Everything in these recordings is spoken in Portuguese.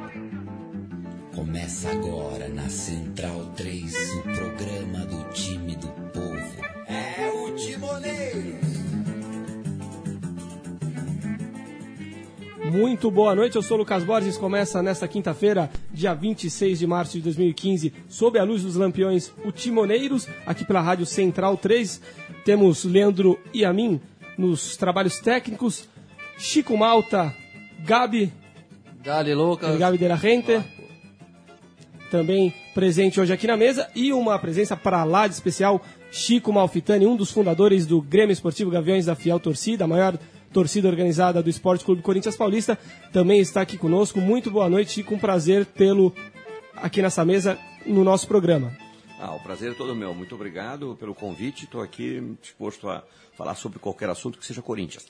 Começa agora na Central 3, o programa do time do povo. É o Timoneiro. Muito boa noite, eu sou o Lucas Borges. Começa nesta quinta-feira, dia 26 de março de 2015, sob a luz dos lampiões, o Timoneiros, aqui pela Rádio Central 3. Temos Leandro e a mim nos trabalhos técnicos, Chico Malta, Gabi, Dale, Lucas. Gabi de la Gente, também presente hoje aqui na mesa, e uma presença para lá de especial, Chico Malfitani, um dos fundadores do Grêmio Esportivo Gaviões da Fiel Torcida, a maior torcida organizada do Esporte Clube Corinthians Paulista, também está aqui conosco. Muito boa noite, Chico, um prazer tê-lo aqui nessa mesa no nosso programa. O prazer é todo meu. Muito obrigado pelo convite. Estou aqui disposto a falar sobre qualquer assunto que seja Corinthians.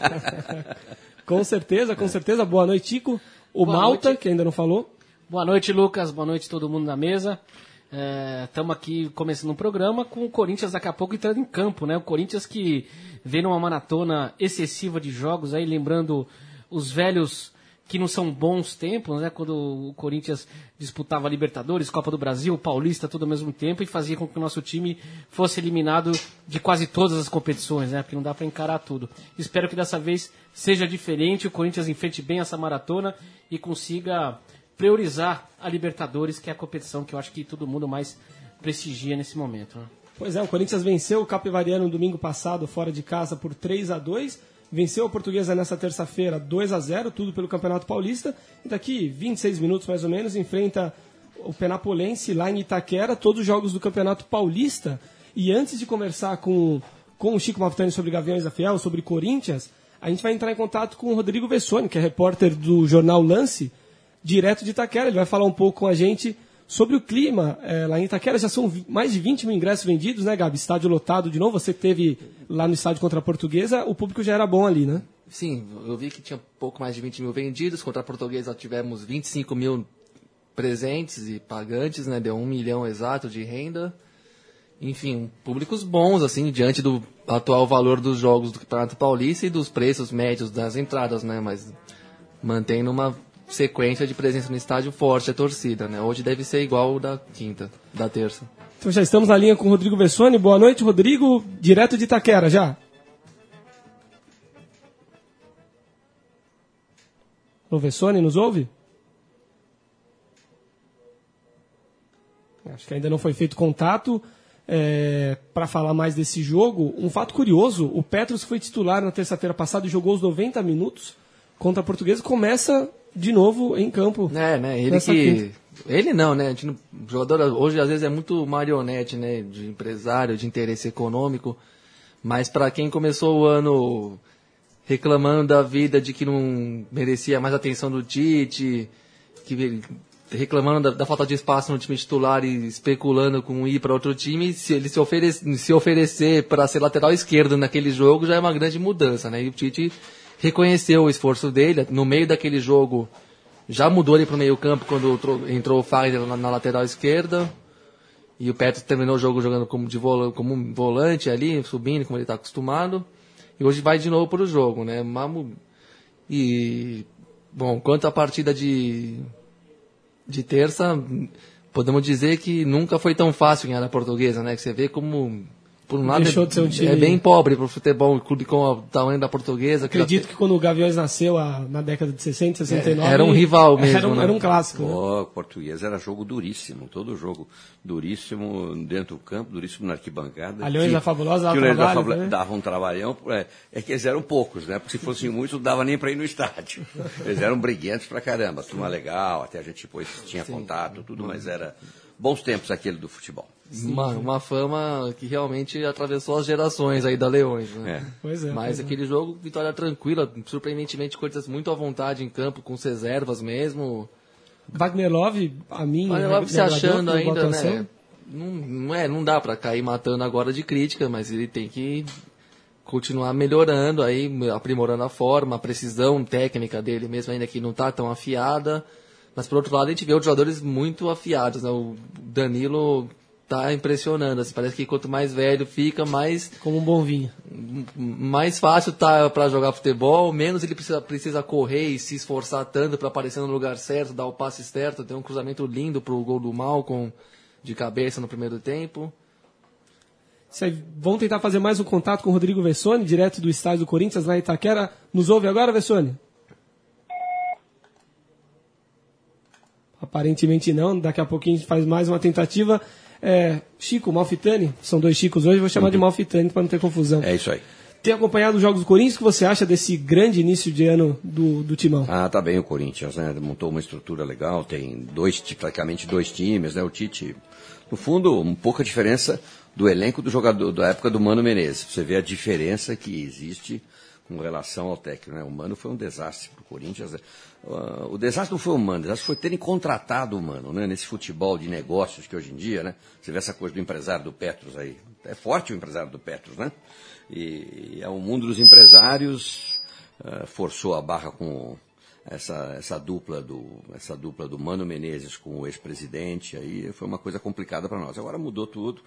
Com certeza, com certeza. Boa noite, Chico. Boa Malta, noite. Que ainda não falou. Boa noite, Lucas. Boa noite todo mundo na mesa. Estamos aqui começando um programa com o Corinthians daqui a pouco entrando em campo, né? O Corinthians que vem numa maratona excessiva de jogos, aí lembrando os velhos que não são bons tempos, né? Quando o Corinthians disputava Libertadores, Copa do Brasil, Paulista, tudo ao mesmo tempo, e fazia com que o nosso time fosse eliminado de quase todas as competições, né? Porque não dá para encarar tudo. Espero que dessa vez seja diferente, o Corinthians enfrente bem essa maratona e consiga priorizar a Libertadores, que é a competição que eu acho que todo mundo mais prestigia nesse momento, né? Pois é, o Corinthians venceu o Capivariano no domingo passado, fora de casa, por 3-2. Venceu a Portuguesa nessa terça-feira, 2-0, tudo pelo Campeonato Paulista. E daqui 26 minutos, mais ou menos, enfrenta o Penapolense lá em Itaquera, todos os jogos do Campeonato Paulista. E antes de conversar com o Chico Malfitani sobre Gaviões da Fiel, sobre Corinthians, a gente vai entrar em contato com o Rodrigo Vessoni, que é repórter do jornal Lance, direto de Itaquera. Ele vai falar um pouco com a gente sobre o clima lá em Itaquera. Já são mais de 20 mil ingressos vendidos, né, Gabi? Estádio lotado de novo. Você teve lá no estádio contra a Portuguesa, o público já era bom ali, né? Sim, eu vi que tinha pouco mais de 20 mil vendidos. Contra a Portuguesa tivemos 25 mil presentes e pagantes, né? Deu 1 milhão exato de renda. Enfim, públicos bons, assim, diante do atual valor dos jogos do Campeonato Paulista e dos preços médios das entradas, né? Mas mantendo uma sequência de presença no estádio forte a torcida, né? Hoje deve ser igual o da quinta, da terça. Então já estamos na linha com o Rodrigo Vessoni. Boa noite, Rodrigo, direto de Itaquera já. O Vessoni nos ouve? Acho que ainda não foi feito contato. Para falar mais desse jogo, um fato curioso, o Petros foi titular na terça-feira passada e jogou os 90 minutos contra a Portuguesa. Começa de novo em campo. Né? Ele não, né? O jogador hoje às vezes é muito marionete, né? De empresário, de interesse econômico. Mas para quem começou o ano reclamando da vida, de que não merecia mais atenção do Tite, reclamando da falta de espaço no time titular e especulando com ir para outro time, se ele se oferecer para ser lateral esquerdo naquele jogo, já é uma grande mudança, né? E o Tite reconheceu o esforço dele. No meio daquele jogo, já mudou ele para o meio campo quando entrou o Fagner na lateral esquerda. E o Petros terminou o jogo jogando como um volante ali, subindo, como ele está acostumado. E hoje vai de novo para o jogo, né? E, bom, quanto à partida de terça, podemos dizer que nunca foi tão fácil ganhar a Portuguesa, né? Que você vê como, por um lado, é bem pobre para o futebol, um clube com o tamanho da Portuguesa. Acredito que quando o Gaviões nasceu na década de 60, 69... Era um rival mesmo, era um clássico. O Portuguesa era jogo duríssimo, todo jogo duríssimo dentro do campo, duríssimo na arquibancada. A Leões da Fabulosa dava um trabalhão. É que eles eram poucos, né? Porque se fossem muitos, não dava nem para ir no estádio. Eles eram briguentos pra caramba, turma legal, até a gente depois tinha contato, tudo, mas era bons tempos aquele do futebol. Uma fama que realmente atravessou as gerações aí da Leões, né? Pois é. Mas aquele jogo, vitória tranquila, surpreendentemente coisas muito à vontade em campo, com suas reservas mesmo. Wagner Love, Wagner Love se achando ainda, né? Não dá pra cair matando agora de crítica, mas ele tem que continuar melhorando aí, aprimorando a forma, a precisão técnica dele mesmo, ainda que não tá tão afiada. Mas por outro lado a gente vê os jogadores muito afiados, né? O Danilo tá impressionando. Assim, parece que quanto mais velho fica, mais Como um bom vinho. mais fácil tá para jogar futebol, menos ele precisa correr e se esforçar tanto para aparecer no lugar certo, dar o passe certo. Tem um cruzamento lindo pro gol do Malcom de cabeça no primeiro tempo. Vão tentar fazer mais um contato com o Rodrigo Vessone, direto do estádio do Corinthians, lá em Itaquera. Nos ouve agora, Vessone? Aparentemente não, daqui a pouquinho a gente faz mais uma tentativa. Chico, Malfitani, são dois Chicos hoje, vou chamar de Malfitani para não ter confusão. É isso aí. Tem acompanhado os jogos do Corinthians, o que você acha desse grande início de ano do Timão? Tá bem o Corinthians, né? Montou uma estrutura legal, tem praticamente dois times, né? O Tite, no fundo, pouca diferença do elenco do jogador da época do Mano Menezes. Você vê a diferença que existe com relação ao técnico, né? O Mano foi um desastre para o Corinthians. O desastre não foi o Mano, o desastre foi terem contratado o Mano, né? Nesse futebol de negócios que hoje em dia, né? Você vê essa coisa do empresário do Petros aí. É forte o empresário do Petros, né? E o mundo dos empresários forçou a barra com essa dupla do Mano Menezes com o ex-presidente. Aí foi uma coisa complicada para nós. Agora mudou tudo.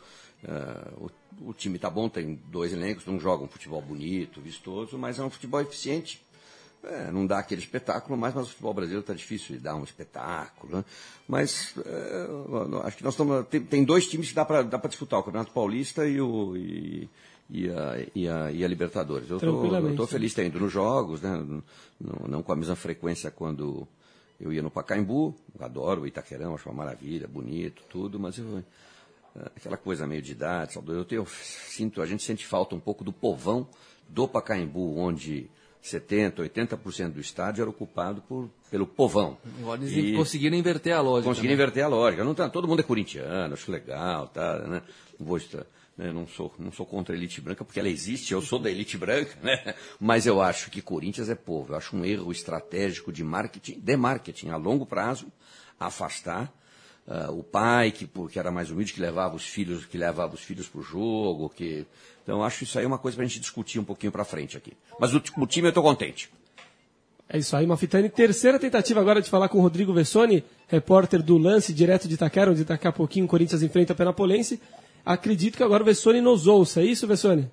O time tá bom, tem dois elencos, não joga um futebol bonito, vistoso, mas é um futebol eficiente. Não dá aquele espetáculo, mas o futebol brasileiro está difícil de dar um espetáculo, né? Mas acho que nós estamos. Tem dois times que dá para disputar, o Campeonato Paulista e a Libertadores. Eu estou feliz de ter ido nos jogos, né? Não com a mesma frequência quando eu ia no Pacaembu. Adoro o Itaquerão, acho uma maravilha, bonito, tudo, mas aquela coisa meio de idade, a gente sente falta um pouco do povão do Pacaembu, onde 70%, 80% do estádio era ocupado pelo povão. Agora eles conseguiram inverter a lógica. Conseguiram inverter a lógica. Todo mundo é corintiano, acho legal, tá, né? Não sou contra a elite branca, porque ela existe, eu sou da elite branca, né? Mas eu acho que Corinthians é povo. Eu acho um erro estratégico de marketing a longo prazo, afastar o pai, que era mais humilde, que levava os filhos para o jogo. Então, acho isso aí uma coisa para a gente discutir um pouquinho para frente aqui. Mas o time eu estou contente. É isso aí, Malfitani. Terceira tentativa agora de falar com o Rodrigo Vessone, repórter do Lance, direto de Itaquera, onde daqui a pouquinho o Corinthians enfrenta a Penapolense. Acredito que agora o Vessone nos ouça. É isso, Vessone?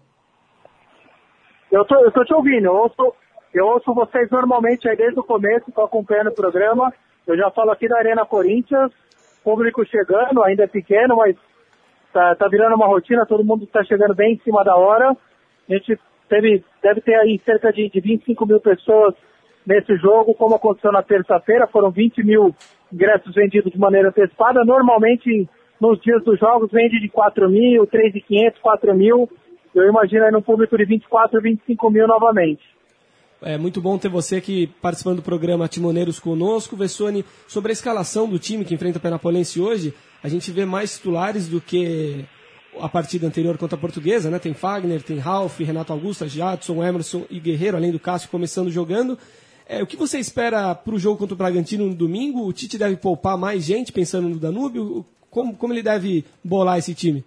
Eu tô te ouvindo. Eu ouço vocês normalmente aí desde o começo, estou acompanhando o programa. Eu já falo aqui da Arena Corinthians. Público chegando, ainda é pequeno, mas tá virando uma rotina, todo mundo está chegando bem em cima da hora. A gente deve ter aí cerca de 25 mil pessoas nesse jogo, como aconteceu na terça-feira, foram 20 mil ingressos vendidos de maneira antecipada. Normalmente, nos dias dos jogos, vende de 4 mil, 3.500, 4 mil. Eu imagino aí num público de 24, 25 mil novamente. É muito bom ter você aqui participando do programa Timoneiros conosco. Vessone, sobre a escalação do time que enfrenta a Penapolense hoje, a gente vê mais titulares do que a partida anterior contra a Portuguesa, né? Tem Fagner, tem Ralf, Renato Augusto, Jadson, Emerson e Guerreiro, além do Cássio começando jogando. O que você espera para o jogo contra o Bragantino no domingo? O Tite deve poupar mais gente pensando no Danúbio? Como ele deve bolar esse time?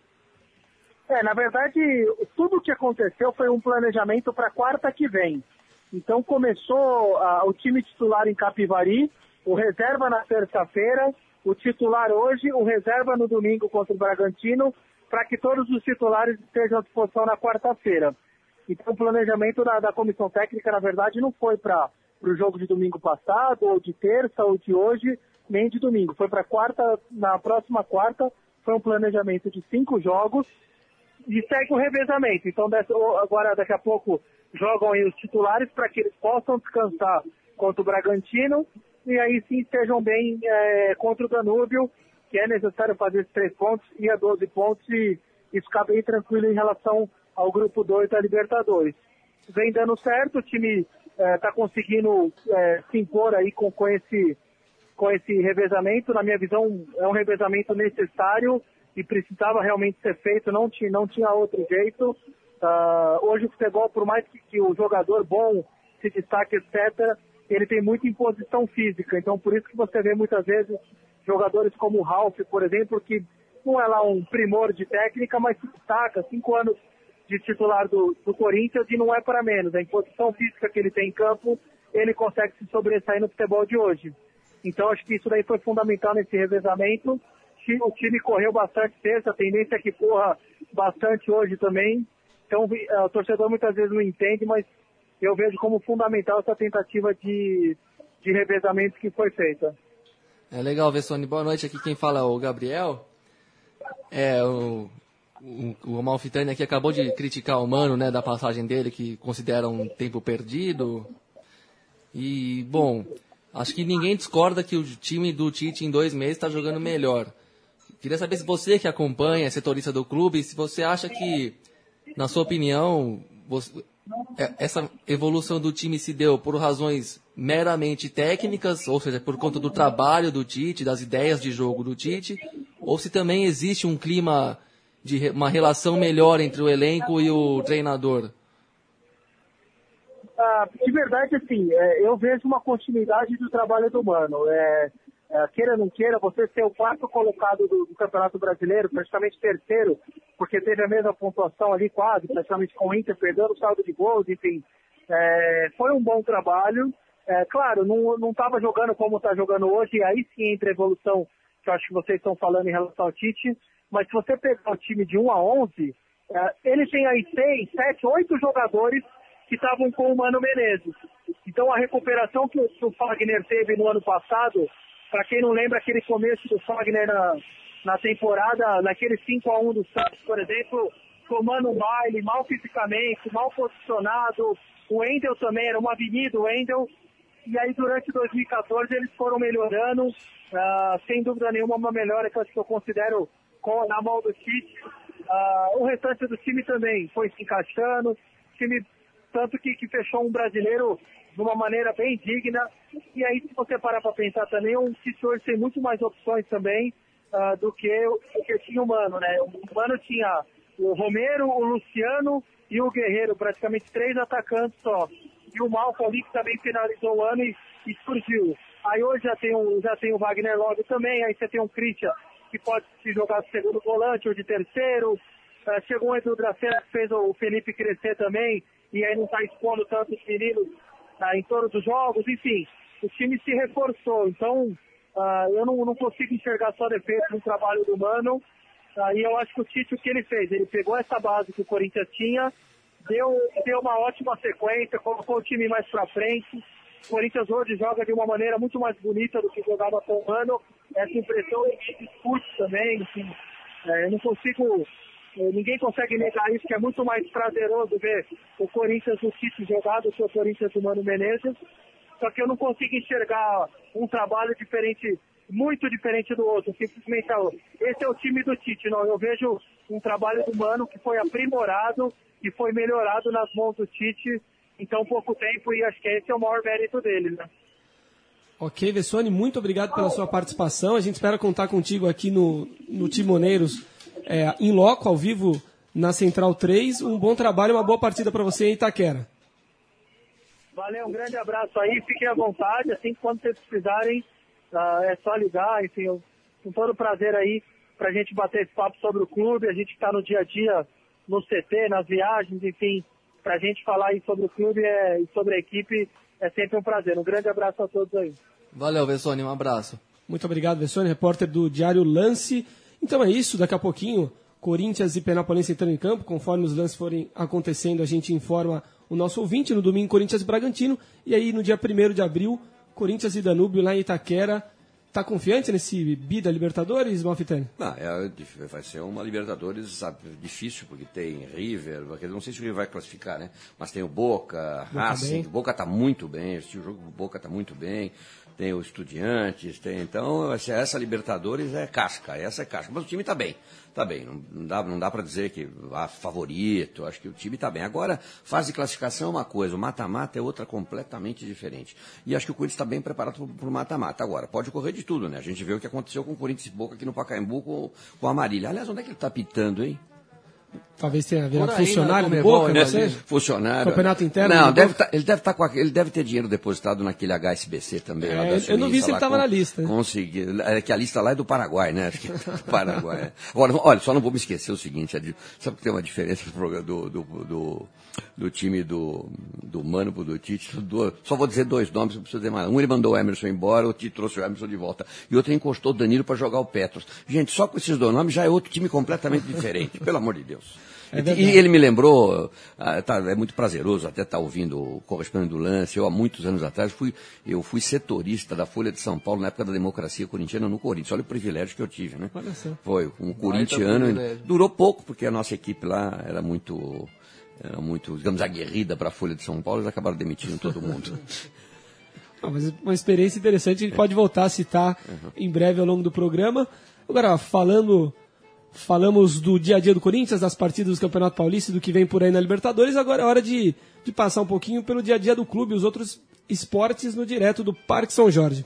Na verdade, tudo o que aconteceu foi um planejamento para quarta que vem. Então começou o time titular em Capivari, o reserva na terça-feira, o titular hoje, o reserva no domingo contra o Bragantino, para que todos os titulares estejam à disposição na quarta-feira. Então o planejamento da comissão técnica, na verdade, não foi para o jogo de domingo passado, ou de terça, ou de hoje, nem de domingo. Foi para quarta, na próxima quarta, foi um planejamento de 5 jogos, e segue o revezamento. Então, agora, daqui a pouco, jogam aí os titulares para que eles possam descansar contra o Bragantino e aí sim estejam bem contra o Danúbio, que é necessário fazer esses 3 pontos e a 12 pontos e ficar bem tranquilo em relação ao grupo 2 da Libertadores. Vem dando certo, o time está conseguindo se impor aí com esse revezamento. Na minha visão, é um revezamento necessário e precisava realmente ser feito, não tinha outro jeito. Hoje o futebol, por mais que o jogador bom se destaque, etc., ele tem muita imposição física. Então, por isso que você vê muitas vezes jogadores como o Ralf, por exemplo, que não é lá um primor de técnica, mas se destaca, 5 anos de titular do Corinthians e não é para menos. A imposição física que ele tem em campo, ele consegue se sobressair no futebol de hoje. Então, acho que isso daí foi fundamental nesse revezamento. o time correu bastante terça, a tendência é que corra bastante hoje também. Então o torcedor muitas vezes não entende, mas eu vejo como fundamental essa tentativa de revezamento que foi feita. É legal, Vessone. Boa noite, aqui quem fala é o Gabriel. O Amalfitani aqui acabou de criticar o Mano, né, da passagem dele, que considera um tempo perdido. E, bom, acho que ninguém discorda que o time do Tite em 2 meses está jogando melhor. Queria saber se você que acompanha, é setorista do clube, se você acha que, na sua opinião, essa evolução do time se deu por razões meramente técnicas, ou seja, por conta do trabalho do Tite, das ideias de jogo do Tite, ou se também existe um clima de uma relação melhor entre o elenco e o treinador. De verdade, assim, eu vejo uma continuidade do trabalho do Mano. Queira ou não queira, você ser o 4º colocado do Campeonato Brasileiro, praticamente terceiro, porque teve a mesma pontuação ali quase, praticamente com o Inter, perdendo o saldo de gols, enfim. Foi um bom trabalho. Claro, não estava jogando como está jogando hoje, e aí sim entra a evolução que eu acho que vocês estão falando em relação ao Tite, mas se você pegar o time de 1 a 11, ele tem aí 6, 7, 8 jogadores que estavam com o Mano Menezes. Então a recuperação que o Fagner teve no ano passado, para quem não lembra aquele começo do Fagner na temporada, naquele 5-1 do Santos, por exemplo, tomando um baile, mal fisicamente, mal posicionado, o Wendel também era uma avenida, o Wendel, e aí durante 2014 eles foram melhorando, sem dúvida nenhuma uma melhora que eu considero na mão do Tite. O restante do time também foi se encaixando, time tanto que fechou um brasileiro de uma maneira bem digna. E aí, se você parar para pensar também, o Tite hoje tem muito mais opções também do que tinha o Mano, né? O Mano tinha o Romero, o Luciano e o Guerreiro, praticamente 3 atacantes só. E o Malcom ali, que também finalizou o ano e surgiu. Aí hoje já tem o Wagner Love também, aí você tem o Christian, que pode se jogar de segundo volante ou de terceiro. Chegou o Edu Dracena, que fez o Felipe crescer também, e aí não está expondo tanto os meninos em todos os jogos. Enfim, o time se reforçou. Então, eu não consigo enxergar só defeito no trabalho do Mano. E eu acho que o Tite, o que ele fez? Ele pegou essa base que o Corinthians tinha, deu uma ótima sequência, colocou o time mais pra frente. O Corinthians hoje joga de uma maneira muito mais bonita do que jogava com o Mano. Essa impressão ninguém discute também. Enfim, eu não consigo... Ninguém consegue negar isso, que é muito mais prazeroso ver o Corinthians do Tite jogar do que o Corinthians do Mano Menezes. Só que eu não consigo enxergar um trabalho diferente, muito diferente do outro. Simplesmente, esse é o time do Tite. Não, eu vejo um trabalho do Mano que foi aprimorado, que foi melhorado nas mãos do Tite em tão pouco tempo, e acho que esse é o maior mérito dele, né? Ok, Vessone, muito obrigado pela sua participação. A gente espera contar contigo aqui no Timoneiros, em loco, ao vivo, na Central 3. Um bom trabalho e uma boa partida para você em Itaquera. Valeu, um grande abraço aí, fiquem à vontade, assim que quando vocês precisarem, é só ligar, enfim, com todo prazer aí pra gente bater esse papo sobre o clube, a gente está no dia a dia, no CT, nas viagens, enfim, pra gente falar aí sobre o clube e sobre a equipe, é sempre um prazer. Um grande abraço a todos aí. Valeu, Vessone, um abraço. Muito obrigado, Vessone, repórter do Diário Lance. Então é isso, daqui a pouquinho, Corinthians e Penapolense entrando em campo, conforme os lances forem acontecendo, a gente informa o nosso ouvinte. No domingo, Corinthians e Bragantino, e aí no dia 1º de abril, Corinthians e Danúbio lá em Itaquera. Tá confiante nesse bi da Libertadores, Malfitani? Não, vai ser uma Libertadores difícil, porque tem River, não sei se o River vai classificar, né? Mas tem o Boca, Racing, o Boca tá muito bem, o jogo do Boca tá muito bem, tem o Estudiantes, então essa Libertadores é casca, mas o time tá bem, não dá para dizer que favorito, acho que o time tá bem. Agora, fase de classificação é uma coisa, o mata-mata é outra completamente diferente, e acho que o Corinthians está bem preparado para o mata-mata. Agora, pode ocorrer de tudo, né? A gente vê o que aconteceu com o Corinthians e Boca aqui no Pacaembu com a Marília. Aliás, onde é que ele tá pitando, hein? Talvez tenha virado Por aí, funcionário na do Comebol, Boca, né? não sei. Funcionário. Campeonato interno Não, do ele deve ter dinheiro depositado naquele HSBC também. Lá da eu não vi Suíça, se ele lá estava na lista. Né? Consegui. É que a lista lá é do Paraguai, né? Acho que é do Paraguai. É. Agora, olha, só não vou me esquecer o seguinte: sabe que tem uma diferença do time do Mano pro do Tite? Só vou dizer dois nomes, não preciso dizer mais. Um ele mandou o Emerson embora, o Tite trouxe o Emerson de volta. E outro encostou o Danilo para jogar o Petros. Gente, só com esses dois nomes já é outro time completamente diferente, pelo amor de Deus. E ele me lembrou, é muito prazeroso até estar ouvindo o correspondente do Lance. Eu, há muitos anos atrás, eu fui setorista da Folha de São Paulo na época da democracia corintiana no Corinthians. Olha o privilégio que eu tive, né? Olha só. Foi um corintiano. Durou pouco, porque a nossa equipe lá era muito, digamos, aguerrida para a Folha de São Paulo. Eles acabaram demitindo todo mundo. Mas uma experiência interessante, a gente pode voltar a citar em breve ao longo do programa. Agora, falamos do dia a dia do Corinthians, das partidas do Campeonato Paulista e do que vem por aí na Libertadores. Agora é hora de passar um pouquinho pelo dia a dia do clube e os outros esportes no direto do Parque São Jorge.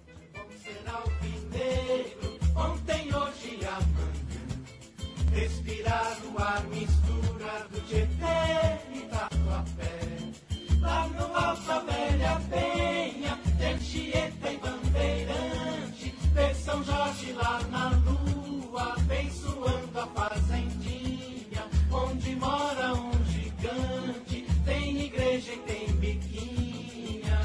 Ontem, hoje e amanhã, respirar o ar, mistura do Tietê e Tatuapé. Lá no Alto a Velha Penha, de Anchieta e Bandeirante, ver São Jorge lá na lua, abençoando a fazendinha, onde mora um gigante, tem igreja e tem biquinha.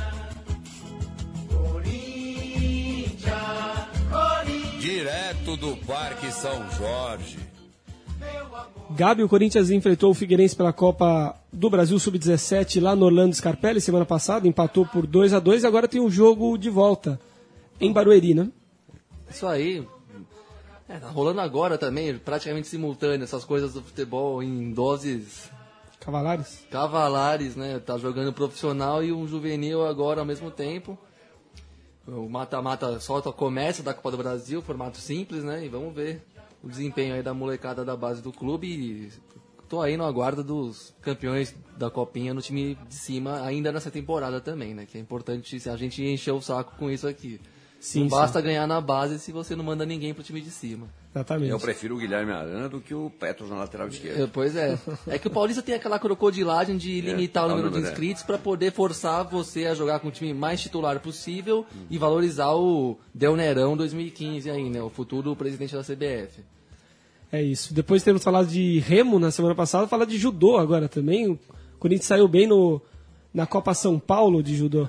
Corinthians, Corinthians. Direto do Parque São Jorge. Gabi, o Corinthians enfrentou o Figueirense pela Copa do Brasil Sub-17 lá no Orlando Scarpelli semana passada, empatou por 2-2 e agora tem um jogo de volta em Barueri, né? Isso aí. Tá rolando agora também, praticamente simultâneo, essas coisas do futebol em doses cavalares, né? Tá jogando profissional e um juvenil agora ao mesmo tempo. O mata-mata começa da Copa do Brasil, formato simples, né? E vamos ver o desempenho aí da molecada da base do clube. E tô aí no aguardo dos campeões da Copinha no time de cima ainda nessa temporada também, né? Que é importante a gente encher o saco com isso aqui. Sim, não basta ganhar na base se você não manda ninguém pro time de cima. Exatamente. Eu prefiro o Guilherme Arana do que o Petros na lateral esquerda. Pois é. É que o Paulista tem aquela crocodilagem de limitar o número de inscritos para poder forçar você a jogar com o time mais titular possível e valorizar o Del Nerão 2015 aí, né? O futuro presidente da CBF. É isso. Depois de termos falado de remo na semana passada, falar de judô agora também. O Corinthians saiu bem na Copa São Paulo de judô.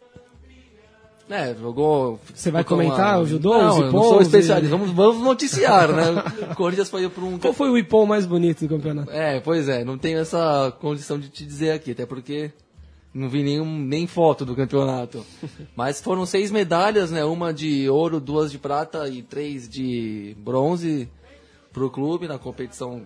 Jogou... Você vai comentar o judô? Não, eu não sou especialista. Vamos noticiar, né? O Corinthians foi para um... Qual foi o ipom mais bonito do campeonato? Pois é. Não tenho essa condição de te dizer aqui, até porque não vi nem foto do campeonato. Mas foram 6 medalhas, né? Uma de ouro, 2 de prata e 3 de bronze pro clube na competição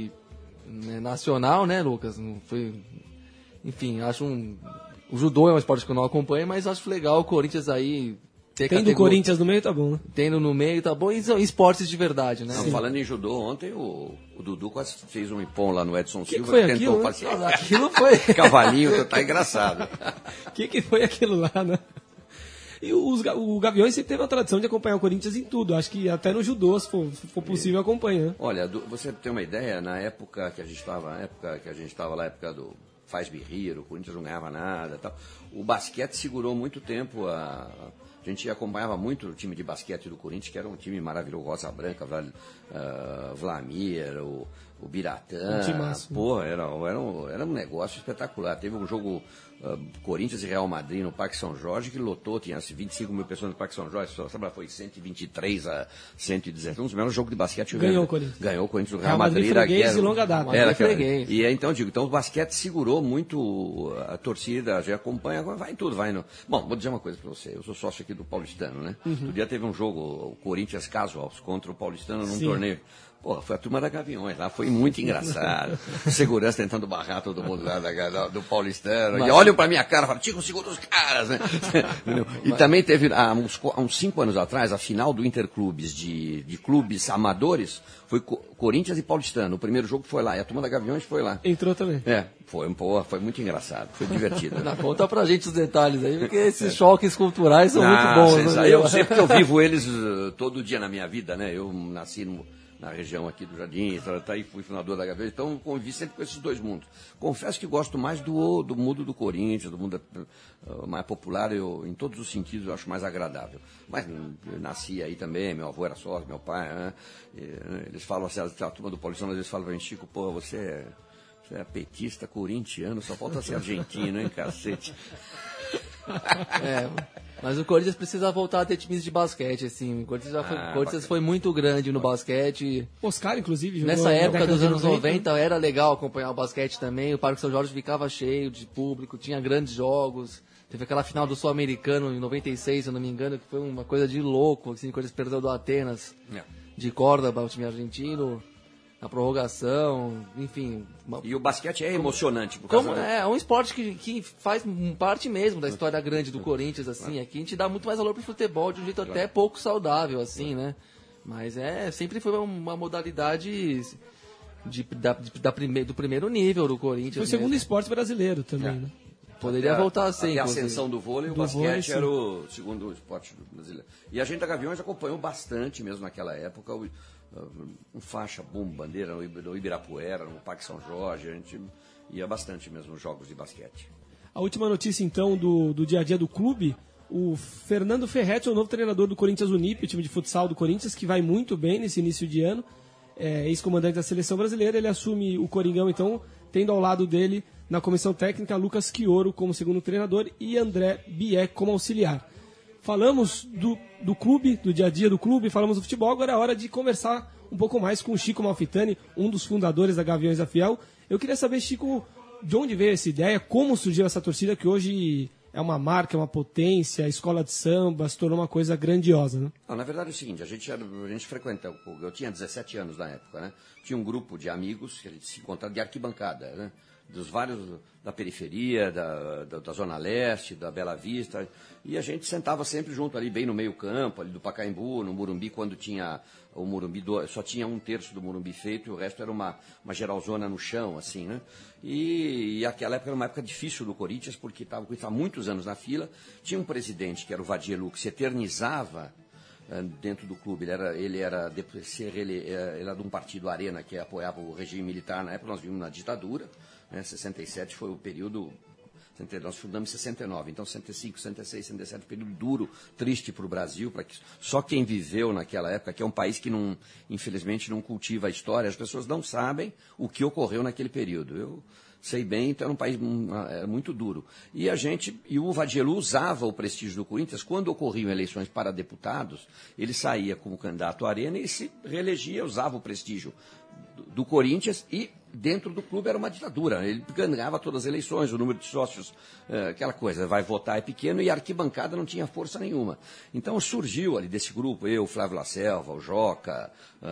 nacional, né, Lucas? Não foi... Enfim, acho o judô é um esporte que eu não acompanho, mas acho legal o Corinthians aí... Tendo o Corinthians no meio, tá bom, né? Tendo no meio, tá bom. E são esportes de verdade, né? Não, falando em judô, ontem o Dudu quase fez um ipom lá no Edson Silva. Foi que aquilo, tentou né? fazer... Aquilo foi... Cavalinho, tá engraçado. O que foi aquilo lá, né? E o Gaviões sempre teve a tradição de acompanhar o Corinthians em tudo. Acho que até no judô, se for possível, acompanha. Olha, você tem uma ideia, na época que a gente estava lá, a época do Faz Birrir, o Corinthians não ganhava nada e tal. O basquete segurou muito tempo a gente acompanhava muito o time de basquete do Corinthians, que era um time maravilhoso, Rosa Branca, Vlamir, o Biratã. Pô, era um negócio espetacular. Teve um jogo Corinthians e Real Madrid no Parque São Jorge, que lotou, tinha 25 mil pessoas no Parque São Jorge, foi 123 a 117. Um dos melhores jogos de basquete. Ganhou o Corinthians. Ganhou o Corinthians, o Real Madrid. Freguês de longa data. Então o basquete segurou muito a torcida, já acompanha, agora vai em tudo, vai no... Bom, vou dizer uma coisa pra você, eu sou sócio aqui do Paulistano, né? Outro dia teve um jogo, o Corinthians Casuals contra o Paulistano num torneio. Pô, foi a turma da Gaviões lá, foi muito engraçado. Segurança tentando barrar todo mundo lá do Paulistano. E olham pra minha cara e falam, Tico, segura os caras, né? E também teve, há uns 5 anos atrás, a final do Interclubes de clubes amadores, foi Corinthians e Paulistano. O primeiro jogo foi lá, e a turma da Gaviões foi lá. Entrou também. Foi muito engraçado, foi divertido. Conta pra gente os detalhes aí, porque esses choques culturais são muito bons. Né? Eu sempre que eu vivo eles todo dia na minha vida, né? Eu nasci na região aqui do Jardim, e fui fundador da Gaviões, então convivi sempre com esses dois mundos. Confesso que gosto mais do mundo do Corinthians, do mundo mais popular, em todos os sentidos eu acho mais agradável. Mas eu nasci aí também, meu avô era sócio, meu pai, né? Eles falam assim, a turma do Paulistano às vezes fala pra mim, Chico, pô, você é petista, corintiano, só falta ser argentino, hein, cacete. Mas o Corinthians precisa voltar a ter times de basquete, assim. O Corinthians foi muito grande no basquete. Oscar, inclusive, jogou nessa época dos anos 90 era legal acompanhar o basquete também. O Parque São Jorge ficava cheio de público, tinha grandes jogos. Teve aquela final do Sul-Americano em 96, se eu não me engano, que foi uma coisa de louco, assim, quando eles perderam do Atenas, de Córdoba, o time argentino. Na prorrogação, enfim. E o basquete é emocionante. É um esporte que faz parte mesmo da história grande do Corinthians, assim. Aqui a gente dá muito mais valor pro futebol de um jeito até pouco saudável, assim, né? Mas sempre foi uma modalidade do primeiro nível do Corinthians. Foi o segundo esporte brasileiro também, né? Poderia voltar a ser, a ascensão do vôlei, o basquete era o segundo esporte brasileiro. E a gente da Gaviões acompanhou bastante mesmo naquela época um faixa, bandeira no Ibirapuera, no Parque São Jorge, a gente ia bastante mesmo nos jogos de basquete. A última notícia, então, do dia a dia do clube, o Fernando Ferretti é o novo treinador do Corinthians Unip, o time de futsal do Corinthians, que vai muito bem nesse início de ano, ex-comandante da seleção brasileira, ele assume o Coringão, então, tendo ao lado dele, na comissão técnica, Lucas Chioro como segundo treinador e André Biek como auxiliar. Falamos do clube, do dia a dia do clube, falamos do futebol, agora é hora de conversar um pouco mais com o Chico Malfitani, um dos fundadores da Gaviões da Fiel. Eu queria saber, Chico, de onde veio essa ideia, como surgiu essa torcida que hoje é uma marca, é uma potência, a escola de samba se tornou uma coisa grandiosa, né? Na verdade é o seguinte, a gente frequenta, eu tinha 17 anos na época, né? Tinha um grupo de amigos que a gente se encontrava de arquibancada, né? Dos vários da periferia, da Zona Leste, da Bela Vista, e a gente sentava sempre junto ali, bem no meio campo, ali do Pacaembu, no Morumbi, quando tinha o Morumbi, só tinha 1/3 do Morumbi feito, e o resto era uma geralzona no chão, assim, né? E aquela época era uma época difícil do Corinthians, porque estava há muitos anos na fila, tinha um presidente, que era o Vadielu, que se eternizava dentro do clube, ele era de um partido Arena, que apoiava o regime militar na época, nós vimos na ditadura, 67 foi o período, nós fundamos em 69, então 65, 66, 67, período duro, triste para o Brasil, só quem viveu naquela época, que é um país que infelizmente não cultiva a história, as pessoas não sabem o que ocorreu naquele período. Eu sei bem, então era um país muito duro. E o Vadielu usava o prestígio do Corinthians, quando ocorriam eleições para deputados, ele saía como candidato à Arena e se reelegia, usava o prestígio do Corinthians e dentro do clube era uma ditadura. Ele ganhava todas as eleições, o número de sócios, aquela coisa, vai votar é pequeno e a arquibancada não tinha força nenhuma. Então surgiu ali desse grupo, eu, o Flávio Lacelva, o Joca,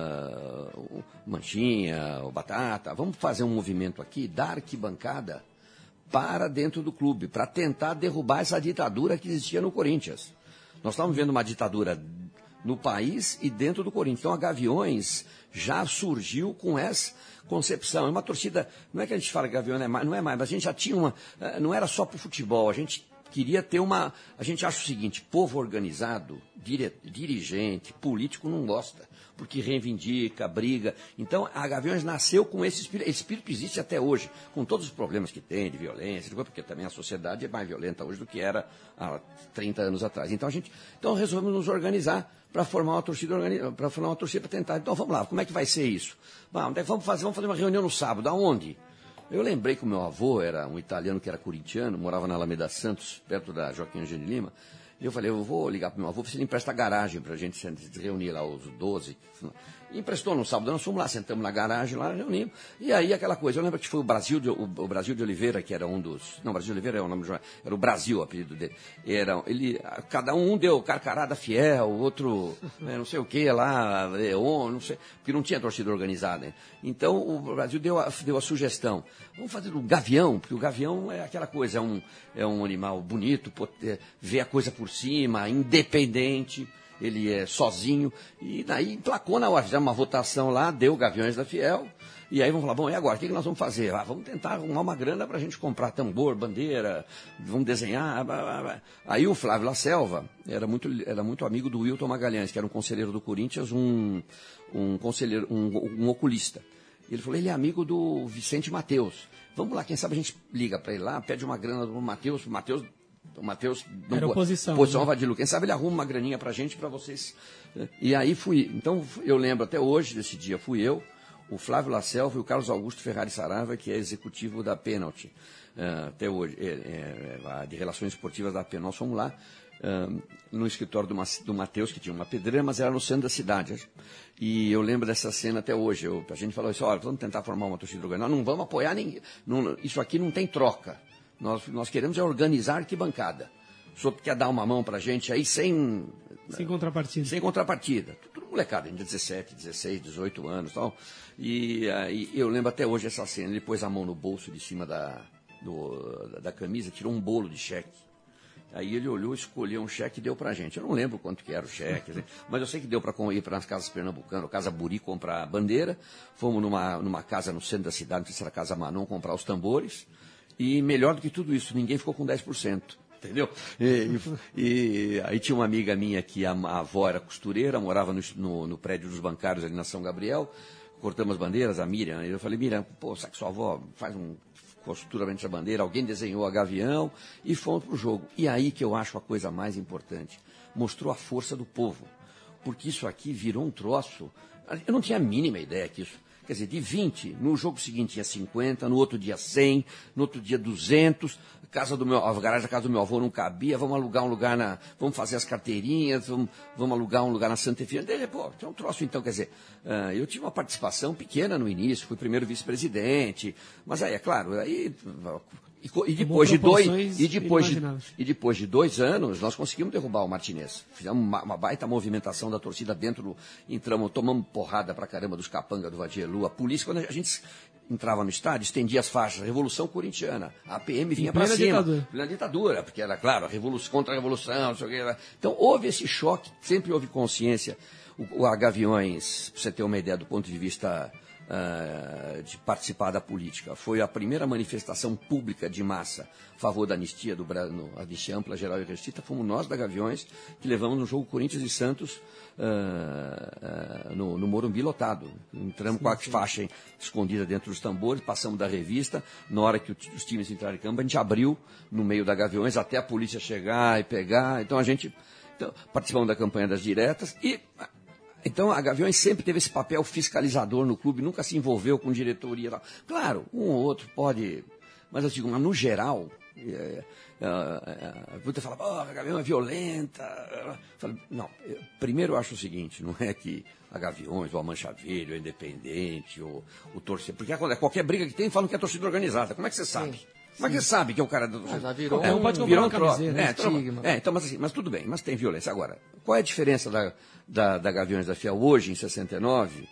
o Manchinha, o Batata, vamos fazer um movimento aqui da arquibancada para dentro do clube, para tentar derrubar essa ditadura que existia no Corinthians. Nós estávamos vendo uma ditadura no país e dentro do Corinthians. Então a Gaviões já surgiu com essa concepção. É uma torcida, não é que a gente fala que Gaviões não é mais, mas a gente já tinha não era só para o futebol, a gente queria ter a gente acha o seguinte, povo organizado, dirigente, político não gosta, porque reivindica, briga. Então a Gaviões nasceu com esse espírito existe até hoje, com todos os problemas que tem de violência, porque também a sociedade é mais violenta hoje do que era há 30 anos atrás. Então resolvemos nos organizar para formar uma torcida para tentar. Então vamos lá, como é que vai ser isso? Vamos fazer uma reunião no sábado, aonde? Eu lembrei que o meu avô era um italiano que era corintiano, morava na Alameda Santos, perto da Joaquim Eugênio de Lima. E eu falei, eu vou ligar para o meu avô, se ele empresta a garagem para a gente se reunir lá, os 12. E emprestou no sábado, nós fomos lá, sentamos na garagem, lá reunimos. E aí aquela coisa, eu lembro que foi o Brasil de Oliveira, que era um dos... Não, Brasil de Oliveira é o nome do jornal, era o Brasil o apelido dele. Cada um deu Carcarada Fiel, o outro não sei o que lá, Leon, não sei, porque não tinha torcida organizada. Então o Brasil deu a sugestão, vamos fazer um gavião, porque o gavião é aquela coisa, é um animal bonito, vê a coisa por cima, independente. ele é sozinho. E daí emplacou na hora, fizemos uma votação lá, deu Gaviões da Fiel. E aí vamos falar, bom, e agora, o que nós vamos fazer? Vamos tentar arrumar uma grana para a gente comprar tambor, bandeira, vamos desenhar. Blá, blá, blá. Aí o Flávio La Selva era muito amigo do Wilton Magalhães, que era um conselheiro do Corinthians, um oculista. Ele falou, ele é amigo do Vicente Mateus. Vamos lá, quem sabe a gente liga para ele lá, pede uma grana do Mateus. O Mateus não era oposição, né? Vadilu. Quem sabe ele arruma uma graninha para a gente, para vocês. E aí fui. Então eu lembro até hoje desse dia, fui eu, o Flávio La Selva e o Carlos Augusto Ferrari Saraiva, que é executivo da Penalty, até hoje, de Relações Esportivas da Penalty. Nós fomos lá no escritório do Mateus, que tinha uma pedreira, mas era no centro da cidade. E eu lembro dessa cena até hoje. A gente falou assim, olha, vamos tentar formar uma torcida organizada. Nós não vamos apoiar ninguém. Isso aqui não tem troca. Nós queremos organizar arquibancada. O senhor quer dar uma mão para a gente aí sem contrapartida. Sem contrapartida. Tudo molecada, ainda 17, 16, 18 anos e tal. E eu lembro até hoje essa cena. Ele pôs a mão no bolso de cima da camisa, tirou um bolo de cheque. Aí ele olhou, escolheu um cheque e deu pra gente. Eu não lembro quanto que era o cheque, mas eu sei que deu para ir para as casas pernambucanas, Casa Buri, comprar bandeira. Fomos numa casa no centro da cidade, não sei se era Casa Manon, comprar os tambores. E melhor do que tudo isso, ninguém ficou com 10%. Entendeu? E aí tinha uma amiga minha que a avó era costureira, morava no prédio dos bancários ali na São Gabriel. Cortamos bandeiras, a Miriam. Eu falei, Miriam, pô, sabe que sua avó faz costura essa bandeira, alguém desenhou a Gavião e fomos para o jogo. E aí que eu acho a coisa mais importante, mostrou a força do povo, porque isso aqui virou um troço, eu não tinha a mínima ideia que isso, quer dizer, de 20, no jogo seguinte tinha 50, no outro dia 100, no outro dia 200, a garagem da casa do meu avô não cabia, vamos alugar um lugar vamos fazer as carteirinhas, vamos alugar um lugar na Santa Efigênia. Pô, tinha um troço então, quer dizer, eu tive uma participação pequena no início, fui primeiro vice-presidente, mas aí, é claro, depois de 2 anos, nós conseguimos derrubar o Martinez. Fizemos uma baita movimentação da torcida dentro, tomamos porrada pra caramba dos capangas do Vadielu, a polícia, quando a gente entrava no estádio, estendia as faixas, Revolução Corintiana, a PM vinha para cima, plena ditadura, porque era, claro, contra a Revolução, não sei o que. Então houve esse choque, sempre houve consciência. A Gaviões, para você ter uma ideia do ponto de vista de participar da política, foi a primeira manifestação pública de massa a favor da anistia, anistia ampla, geral e restrita, fomos nós da Gaviões que levamos no jogo Corinthians e Santos no Morumbi lotado. Entramos com a faixa escondida dentro dos tambores, passamos da revista, na hora que os times entraram em campo, a gente abriu no meio da Gaviões até a polícia chegar e pegar, então participamos da campanha das diretas e então, a Gaviões sempre teve esse papel fiscalizador no clube, nunca se envolveu com diretoria. Tal. Claro, um ou outro pode, mas eu digo, no geral, você fala, a Gavião é violenta. Não, primeiro eu acho o seguinte, não é que a Gaviões, ou a Mancha Verde, ou a Independente, ou o torcedor, porque qualquer briga que tem, falam que é torcida organizada. Como é que você sabe? Como é que você sabe que é o cara da torcida? Já virou pode comprar uma camiseta, então, mas tudo bem, mas tem violência. Agora, qual é a diferença da Gaviões da Fiel hoje, em 69,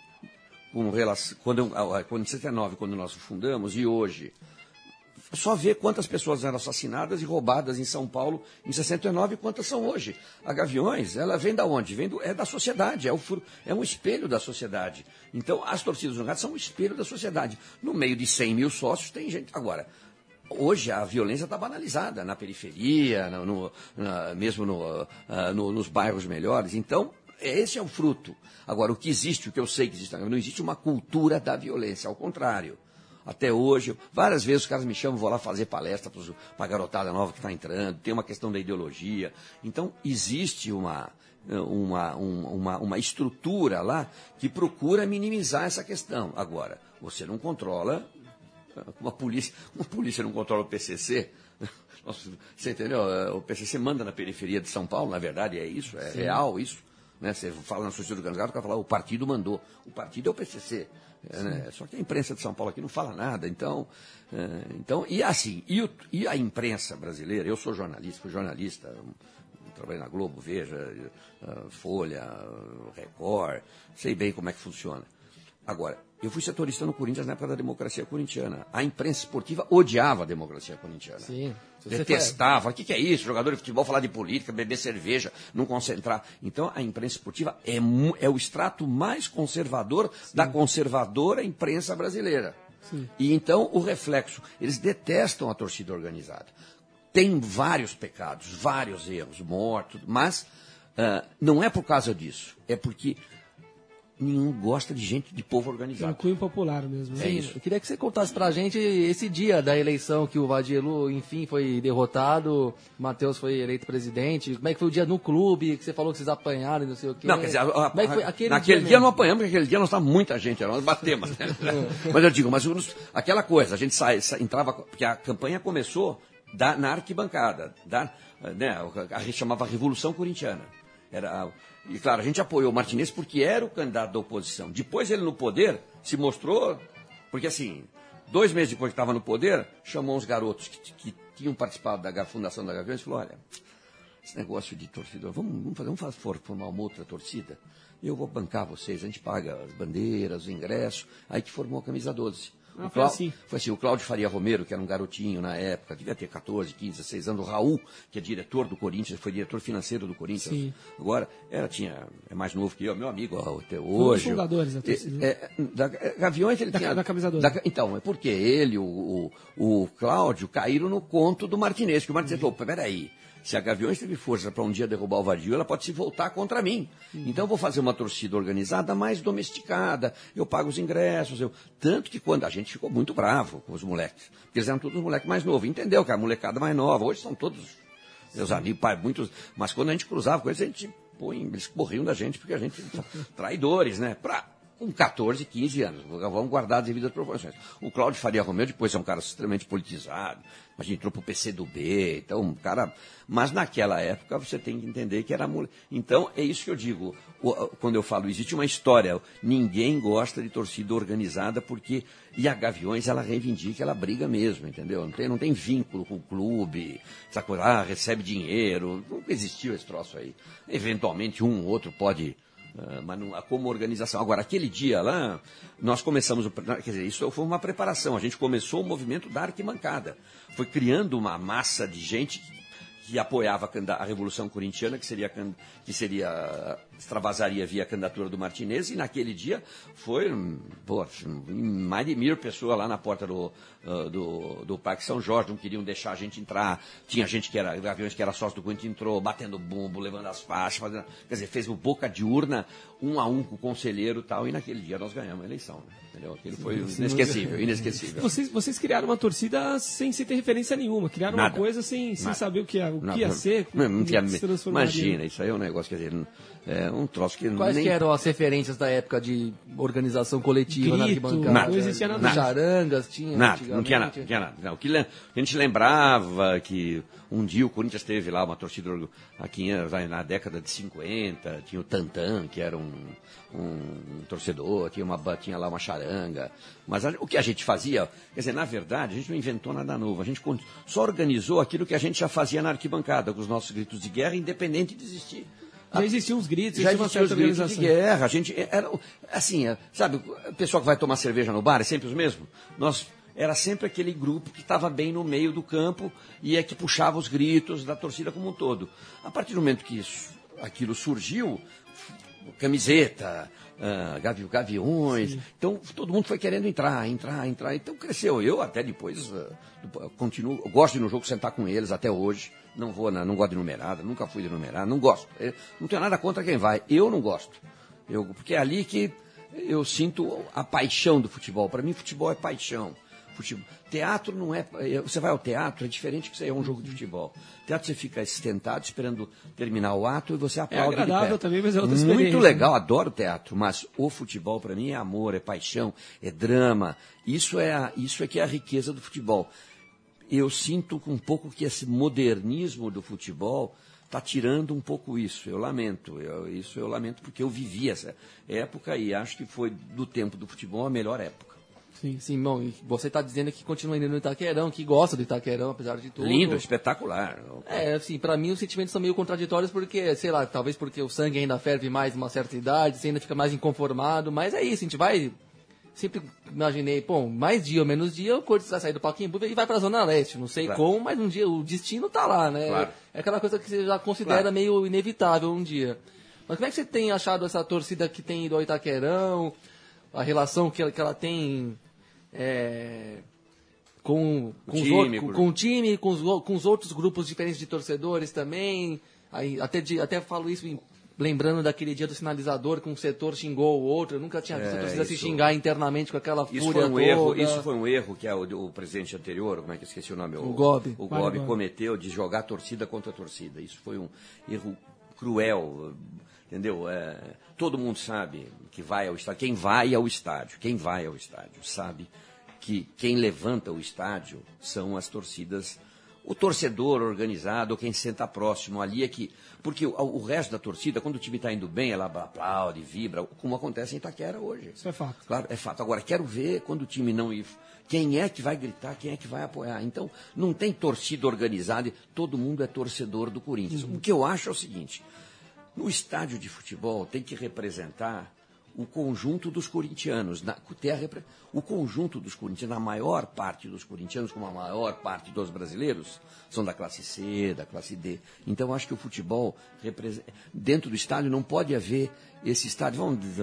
em 69, quando nós fundamos, e hoje? Só ver quantas pessoas eram assassinadas e roubadas em São Paulo em 69 e quantas são hoje. A Gaviões, ela vem da onde? É da sociedade, é um espelho da sociedade. Então, as torcidas organizadas são um espelho da sociedade. No meio de 100 mil sócios tem gente. Agora, hoje a violência está banalizada na periferia, mesmo nos bairros melhores. Então, esse é o fruto. Agora, o que existe, o que eu sei que existe, não existe uma cultura da violência, ao contrário. Até hoje, várias vezes os caras me chamam, vou lá fazer palestra para a garotada nova que está entrando, tem uma questão da ideologia. Então, existe uma estrutura lá que procura minimizar essa questão. Agora, você não controla, uma polícia não controla o PCC. Você entendeu? O PCC manda na periferia de São Paulo, na verdade é isso, é real isso. Né? Você fala na sociedade organizada, o cara fala, o partido mandou. O partido é o PCC. Né? Só que a imprensa de São Paulo aqui não fala nada. Então e a imprensa brasileira, eu sou jornalista, fui jornalista, trabalhei na Globo, Veja, Folha, Record, sei bem como é que funciona. Agora, eu fui setorista no Corinthians na época da democracia corintiana. A imprensa esportiva odiava a democracia corintiana. Sim. Detestava. O que é isso? Jogador de futebol falar de política, beber cerveja, não concentrar. Então, a imprensa esportiva é o extrato mais conservador da conservadora imprensa brasileira. Sim. E então, o reflexo. Eles detestam a torcida organizada. Tem vários pecados, vários erros, mortos, mas não é por causa disso. É porque nenhum gosta de gente de povo É um organizado. cunho popular mesmo. É isso. Eu queria que você contasse pra gente esse dia da eleição que o Vadielu, enfim, foi derrotado, o Matheus foi eleito presidente. Como é que foi o dia no clube, que você falou que vocês apanharam e não sei o quê. Não, quer dizer, Como é que foi aquele naquele dia mesmo? não apanhamos, porque aquele dia nós estávamos muita gente, nós batemos. Né? Mas eu digo, aquela coisa, a gente entrava, porque a campanha começou na arquibancada, né, a gente chamava Revolução Corintiana. E claro, a gente apoiou o Martinez porque era o candidato da oposição. Depois ele no poder se mostrou, porque assim, 2 meses depois que estava no poder, chamou uns garotos que tinham participado da fundação da Gaviões e falou, olha, esse negócio de torcedor, vamos formar uma outra torcida, eu vou bancar vocês, a gente paga as bandeiras, os ingressos, aí que formou a Camisa 12. Foi assim. Foi assim, o Cláudio Faria Romero, que era um garotinho na época, devia ter 14, 15, 16 anos, o Raul, que é diretor do Corinthians, foi diretor financeiro do Corinthians. Sim. Agora, é mais novo que eu, meu amigo até hoje. Um dos fundadores da torcida. Gaviões, ele tinha... Da Camisa 12. Então, é porque ele, o Cláudio, caíram no conto do Martinez, que o Martinez falou, peraí, se a Gaviões teve força para um dia derrubar o Vadielu, ela pode se voltar contra mim. Então eu vou fazer uma torcida organizada mais domesticada, eu pago os ingressos. Tanto que quando a gente ficou muito bravo com os moleques, porque eles eram todos os moleques mais novos, entendeu que a molecada mais nova, hoje são todos meus amigos, muitos, mas quando a gente cruzava com eles, eles corriam da gente, porque a gente traidores, né? Com 14, 15 anos, vamos guardar as devidas proporções. O Cláudio Faria Romero depois é um cara extremamente politizado, a gente entrou pro PCdoB, então um cara... Mas naquela época você tem que entender que era... Então é isso que eu digo, quando eu falo, existe uma história, ninguém gosta de torcida organizada porque... E a Gaviões, ela reivindica, ela briga mesmo, entendeu? Não tem vínculo com o clube, essa coisa, recebe dinheiro, nunca existiu esse troço aí. Eventualmente um ou outro pode... mas não, como organização. Agora, aquele dia lá, nós começamos, quer dizer, isso foi uma preparação, a gente começou o movimento da arquibancada, foi criando uma massa de gente que apoiava a Revolução Corintiana, que extravasaria via a candidatura do Martinez, e naquele dia foi mais de 1.000 pessoas lá na porta do Parque São Jorge, não queriam deixar a gente entrar, tinha gente que era Gaviões, que era sócio do Corinthians, entrou batendo bumbo, levando as faixas, quer dizer, fez o boca de urna, 1 a 1 com o conselheiro e tal, e naquele dia nós ganhamos a eleição, né? Entendeu? Aquilo foi inesquecível. Vocês criaram uma torcida sem se ter referência nenhuma, criaram uma coisa sem saber o que ia ser, se transformaria. Imagina, isso aí é um negócio, quer dizer, é um troço que... Quais que eram as referências da época de organização coletiva na arquibancada? Nada. Não existia nada. Charangas, tinha? Não tinha nada. Não. A gente lembrava que um dia o Corinthians teve lá uma torcida aqui na década de 50, tinha o Tantan, que era um torcedor, tinha lá uma charanga. Mas o que a gente fazia, quer dizer, na verdade, a gente não inventou nada novo, a gente só organizou aquilo que a gente já fazia na arquibancada, com os nossos gritos de guerra, independente de existir. Já existiam os gritos, já existiam os gritos de guerra. A gente era assim, sabe, o pessoal que vai tomar cerveja no bar é sempre os mesmos. Era sempre aquele grupo que estava bem no meio do campo e que puxava os gritos da torcida como um todo. A partir do momento que aquilo surgiu, camiseta, Gaviões, sim. Então todo mundo foi querendo entrar, então cresceu. Eu até depois continuo, gosto de ir no jogo sentar com eles até hoje. Não gosto de numerada, nunca fui de numerada, não gosto. Não tenho nada contra quem vai, eu não gosto. Porque é ali que eu sinto a paixão do futebol. Para mim, futebol é paixão. Teatro não é... Você vai ao teatro, é diferente que você é um jogo de futebol. Teatro você fica sentado esperando terminar o ato e você aplaude. É agradável também, mas é outra experiência. Muito legal, adoro teatro, mas o futebol para mim é amor, é paixão, é drama. Isso é que é a riqueza do futebol. Eu sinto um pouco que esse modernismo do futebol está tirando um pouco isso. Eu lamento. Eu lamento porque eu vivi essa época e acho que foi do tempo do futebol a melhor época. Sim, bom, e você está dizendo que continua indo no Itaquerão, que gosta do Itaquerão, apesar de tudo. Lindo, espetacular. Assim, para mim os sentimentos são meio contraditórios porque, sei lá, talvez porque o sangue ainda ferve mais numa certa idade, você ainda fica mais inconformado, mas é isso, a gente vai sempre imaginei, pô, mais dia ou menos dia, o Corinthians vai sair do Pacaembu e vai pra Zona Leste. Não sei como, mas um dia o destino tá lá, né? Claro. É aquela coisa que você já considera meio inevitável um dia. Mas como é que você tem achado essa torcida que tem ido ao Itaquerão, a relação que ela tem com o time, com os outros grupos diferentes de torcedores também? Aí, até falo isso lembrando daquele dia do sinalizador que um setor xingou o outro. Eu nunca tinha visto a torcida se xingar internamente com aquela fúria toda. Isso foi um erro que o presidente anterior, como é que eu esqueci o nome? O Gobi. O Gobi cometeu de jogar torcida contra torcida. Isso foi um erro cruel, entendeu? Todo mundo sabe que vai ao estádio. Quem vai ao estádio sabe que quem levanta o estádio são as torcidas. O torcedor organizado, quem senta próximo ali é que... Porque o resto da torcida, quando o time está indo bem, ela aplaude, vibra, como acontece em Itaquera hoje. Isso é fato. Claro, é fato. Agora, quero ver quando o time não ir... Quem é que vai gritar, quem é que vai apoiar? Então, não tem torcida organizada, todo mundo é torcedor do Corinthians. O que eu acho é o seguinte, no estádio de futebol tem que representar o conjunto dos corintianos, o conjunto dos corintianos, a maior parte dos corintianos, como a maior parte dos brasileiros, são da classe C, da classe D. Então, eu acho que o futebol, dentro do estádio, não pode haver esse estádio,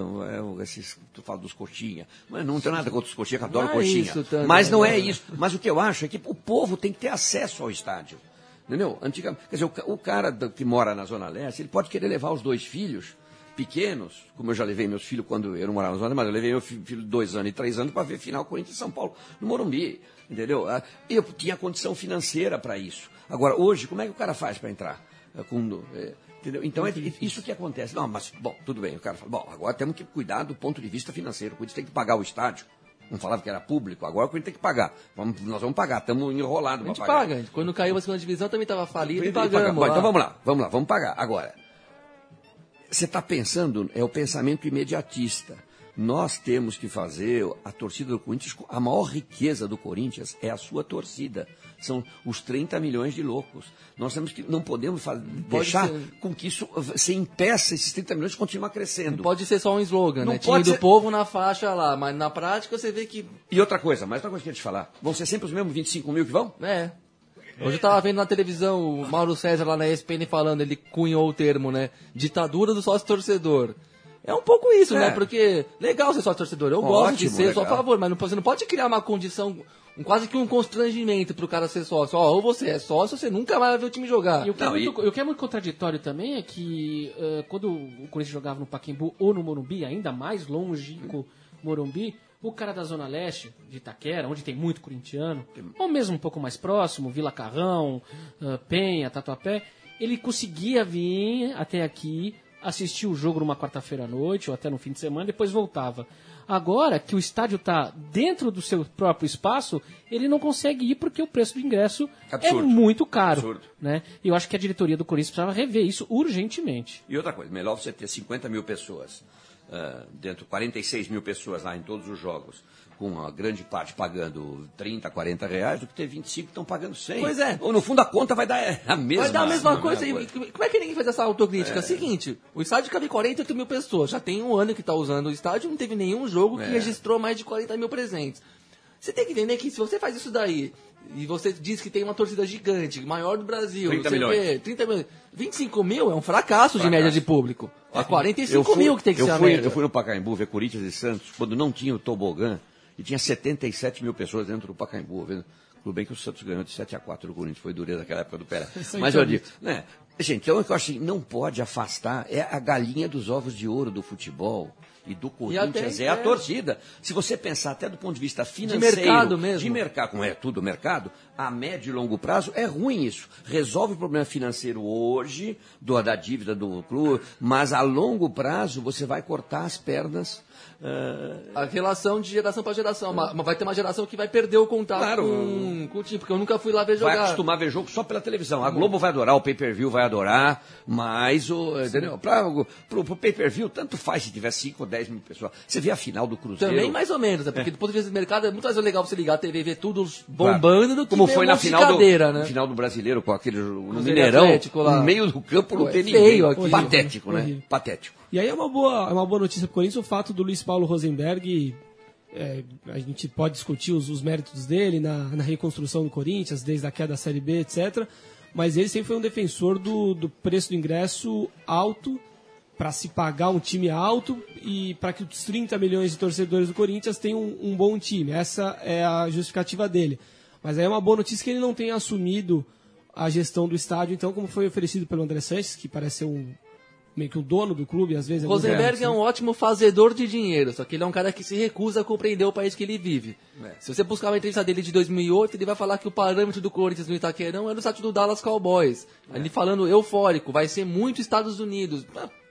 tu fala dos coxinha, mas não tem nada contra os coxinha, que adoro coxinha, mas não é isso. Mas o que eu acho é que o povo tem que ter acesso ao estádio, entendeu? Antigamente, quer dizer, o cara que mora na Zona Leste, ele pode querer levar os 2 filhos, pequenos, como eu já levei meus filhos quando eu não morava na Zona, mas eu levei meu filho de 2 anos e 3 anos para ver final Corinthians e São Paulo no Morumbi, entendeu? Eu tinha condição financeira para isso. Agora, hoje, como é que o cara faz para entrar? Entendeu? Então, é isso que acontece. Não, mas, bom, tudo bem. O cara fala, bom, agora temos que cuidar do ponto de vista financeiro. O Corinthians tem que pagar o estádio. Não falava que era público, agora o Corinthians tem que pagar. Nós vamos pagar, estamos enrolados para pagar. A gente paga. Quando caiu a segunda divisão também estava falido e pagamos. Bom, então vamos pagar. Agora, você está pensando, é o pensamento imediatista. Nós temos que fazer a torcida do Corinthians, a maior riqueza do Corinthians é a sua torcida. São os 30 milhões de loucos. Nós temos que, não podemos deixar com que isso se impeça, esses 30 milhões de continuar crescendo. Não pode ser só um slogan, não né? Time do povo na faixa lá, mas na prática você vê que... E outra coisa que eu ia te falar, vão ser sempre os mesmos 25 mil que vão? É. Hoje eu estava vendo na televisão o Mauro César lá na ESPN falando, ele cunhou o termo, né? Ditadura do sócio-torcedor. É um pouco isso, né? Porque legal ser sócio-torcedor, eu gosto de ser, sou a favor, mas você não pode criar uma condição, quase que um constrangimento pro cara ser sócio. Ou você é sócio, você nunca mais vai ver o time jogar. E o que é muito contraditório também é que quando o Corinthians jogava no Pacaembu ou no Morumbi, ainda mais longínquo Morumbi, o cara da Zona Leste, de Itaquera, onde tem muito corintiano, ou mesmo um pouco mais próximo, Vila Carrão, Penha, Tatuapé, ele conseguia vir até aqui, assistir o jogo numa quarta-feira à noite, ou até no fim de semana, depois voltava. Agora que o estádio está dentro do seu próprio espaço, ele não consegue ir porque o preço do ingresso é muito caro. Absurdo. Né? E eu acho que a diretoria do Corinthians precisava rever isso urgentemente. E outra coisa, melhor você ter 50 mil pessoas, dentro 46 mil pessoas lá em todos os jogos, com a grande parte pagando 30, 40 reais, do que ter 25 que estão pagando 100. Pois é. Ou no fundo da conta vai dar a mesma, vai dar a mesma coisa. Como é que ninguém faz essa autocrítica? Seguinte, o estádio cabe 48 mil pessoas. Já tem um ano que está usando o estádio, não teve nenhum jogo que registrou mais de 40 mil presentes. Você tem que entender que se você faz isso daí, e você diz que tem uma torcida gigante, maior do Brasil, 30 milhões. 30 milhões. 25 mil é um fracasso de média de público. É 45 mil que tem que ser a média. Eu fui no Pacaembu ver Corinthians e Santos, quando não tinha o tobogã, e tinha 77 mil pessoas dentro do Pacaembu, vendo? Tudo bem que o Santos ganhou de 7-4 do Corinthians, foi dureza naquela época do Pera. Mas eu digo, né? Gente, então eu acho que não pode afastar, é a galinha dos ovos de ouro do futebol e do Corinthians, a torcida. Se você pensar até do ponto de vista financeiro, de mercado mesmo. De mercado, como é tudo mercado, a médio e longo prazo é ruim isso. Resolve o problema financeiro hoje, da dívida do clube, mas a longo prazo você vai cortar as pernas. A relação de geração para geração. Vai ter uma geração que vai perder o contato com o time, porque eu nunca fui lá ver jogar. Vai acostumar a ver jogo só pela televisão. A Globo vai adorar, o pay-per-view vai adorar, mas entendeu? Pro pay-per-view, tanto faz se tiver 5 ou 10 mil pessoas. Você vê a final do Cruzeiro. Também mais ou menos, porque do ponto de vista do mercado é muito mais legal você ligar a TV e ver tudo bombando do que como foi na final cadeira, né? Final do Brasileiro, com aquele no Mineirão, no meio do campo não tem ninguém. Patético, né? Patético. E aí é uma boa notícia pro Corinthians o fato do Luiz Paulo Rosenberg A gente pode discutir os méritos dele na reconstrução do Corinthians, desde a queda da Série B, etc. Mas ele sempre foi um defensor do preço do ingresso alto, para se pagar um time alto e para que os 30 milhões de torcedores do Corinthians tenham um bom time. Essa é a justificativa dele. Mas aí é uma boa notícia que ele não tenha assumido a gestão do estádio, então, como foi oferecido pelo André Sanches, que parece ser meio que o dono do clube, às vezes... Rosenberg é um ótimo fazedor de dinheiro, só que ele é um cara que se recusa a compreender o país que ele vive. Se você buscar uma entrevista dele de 2008, ele vai falar que o parâmetro do Corinthians no Itaquerão era o estádio do Dallas Cowboys. Ele falando eufórico, vai ser muito Estados Unidos.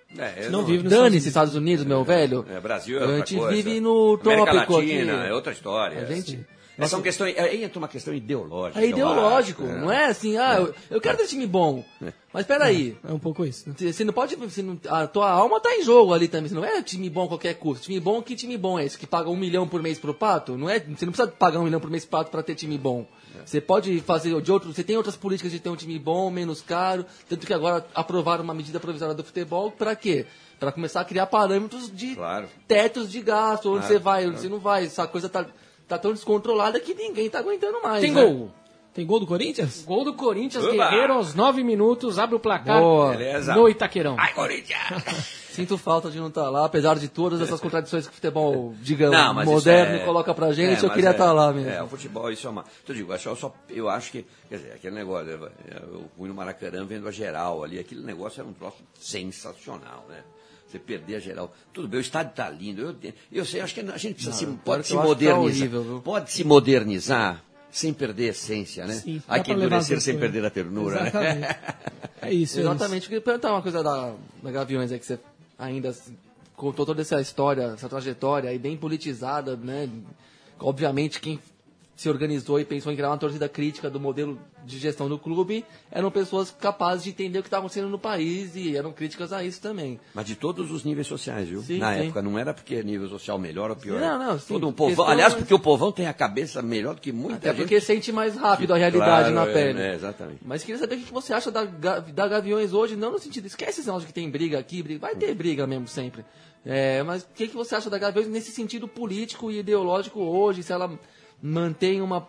Não vive nos Dane-se Estados Unidos, meu velho. Brasil é outra A gente coisa. vive no América tópico Latina aqui. é outra história. A gente... Essa é uma questão, aí entra uma questão ideológica. É ideológico, eu acho, não é assim, eu quero ter time bom. Mas peraí, É um pouco isso, né? você não pode. A tua alma tá em jogo ali também. Você não é time bom a qualquer custo. Time bom, que time bom é esse? Que paga 1 milhão por mês pro Pato? Não é, você não precisa pagar 1 milhão por mês pro Pato pra ter time bom. Você pode fazer de outro. Você tem outras políticas de ter um time bom, menos caro. Tanto que agora aprovaram uma medida provisória do futebol. Pra quê? Para começar a criar parâmetros de tetos de gasto, onde você vai, onde você não vai. Essa coisa tá tão descontrolada que ninguém tá aguentando mais. Tem né? gol. Tem gol do Corinthians? Gol do Corinthians, Oba! Guerreiro aos 9 minutos, abre o placar Boa. Beleza. no Itaquerão. Ai, Corinthians! Sinto falta de não estar lá, apesar de todas essas contradições que o futebol, digamos, Não, mas moderno isso coloca pra gente, eu mas queria estar lá mesmo. O futebol, isso é uma... Eu digo, eu acho que, quer dizer, aquele negócio, eu fui no Maracanã vendo a geral ali, aquele negócio era um troço sensacional, né? Você perder a geral. Tudo bem, o estádio está lindo. Eu sei, acho que a gente precisa pode se modernizar. Horrível, pode se modernizar sem perder a essência, né? Sim, Há dá que pra levar endurecer as sem duas perder a ternura. Exatamente. Né? É isso. Exatamente, eu queria perguntar uma coisa da Gaviões, que você ainda contou toda essa história, essa trajetória aí bem politizada, né? Obviamente, quem se organizou e pensou em criar uma torcida crítica do modelo de gestão do clube eram pessoas capazes de entender o que estava acontecendo no país e eram críticas a isso também. Mas de todos os níveis sociais, viu? Sim, Na sim. época, não era porque nível social melhor ou pior. Não, sim. Todo um povão, Questão aliás, é- porque o povão tem a cabeça melhor do que muita Até gente. porque sente mais rápido a realidade Claro, na pele. exatamente. Mas queria saber o que você acha da Gaviões hoje, não no sentido, esquece esse negócio de que tem briga aqui, vai ter briga mesmo sempre. Mas o que você acha da Gaviões nesse sentido político e ideológico hoje, se ela mantém uma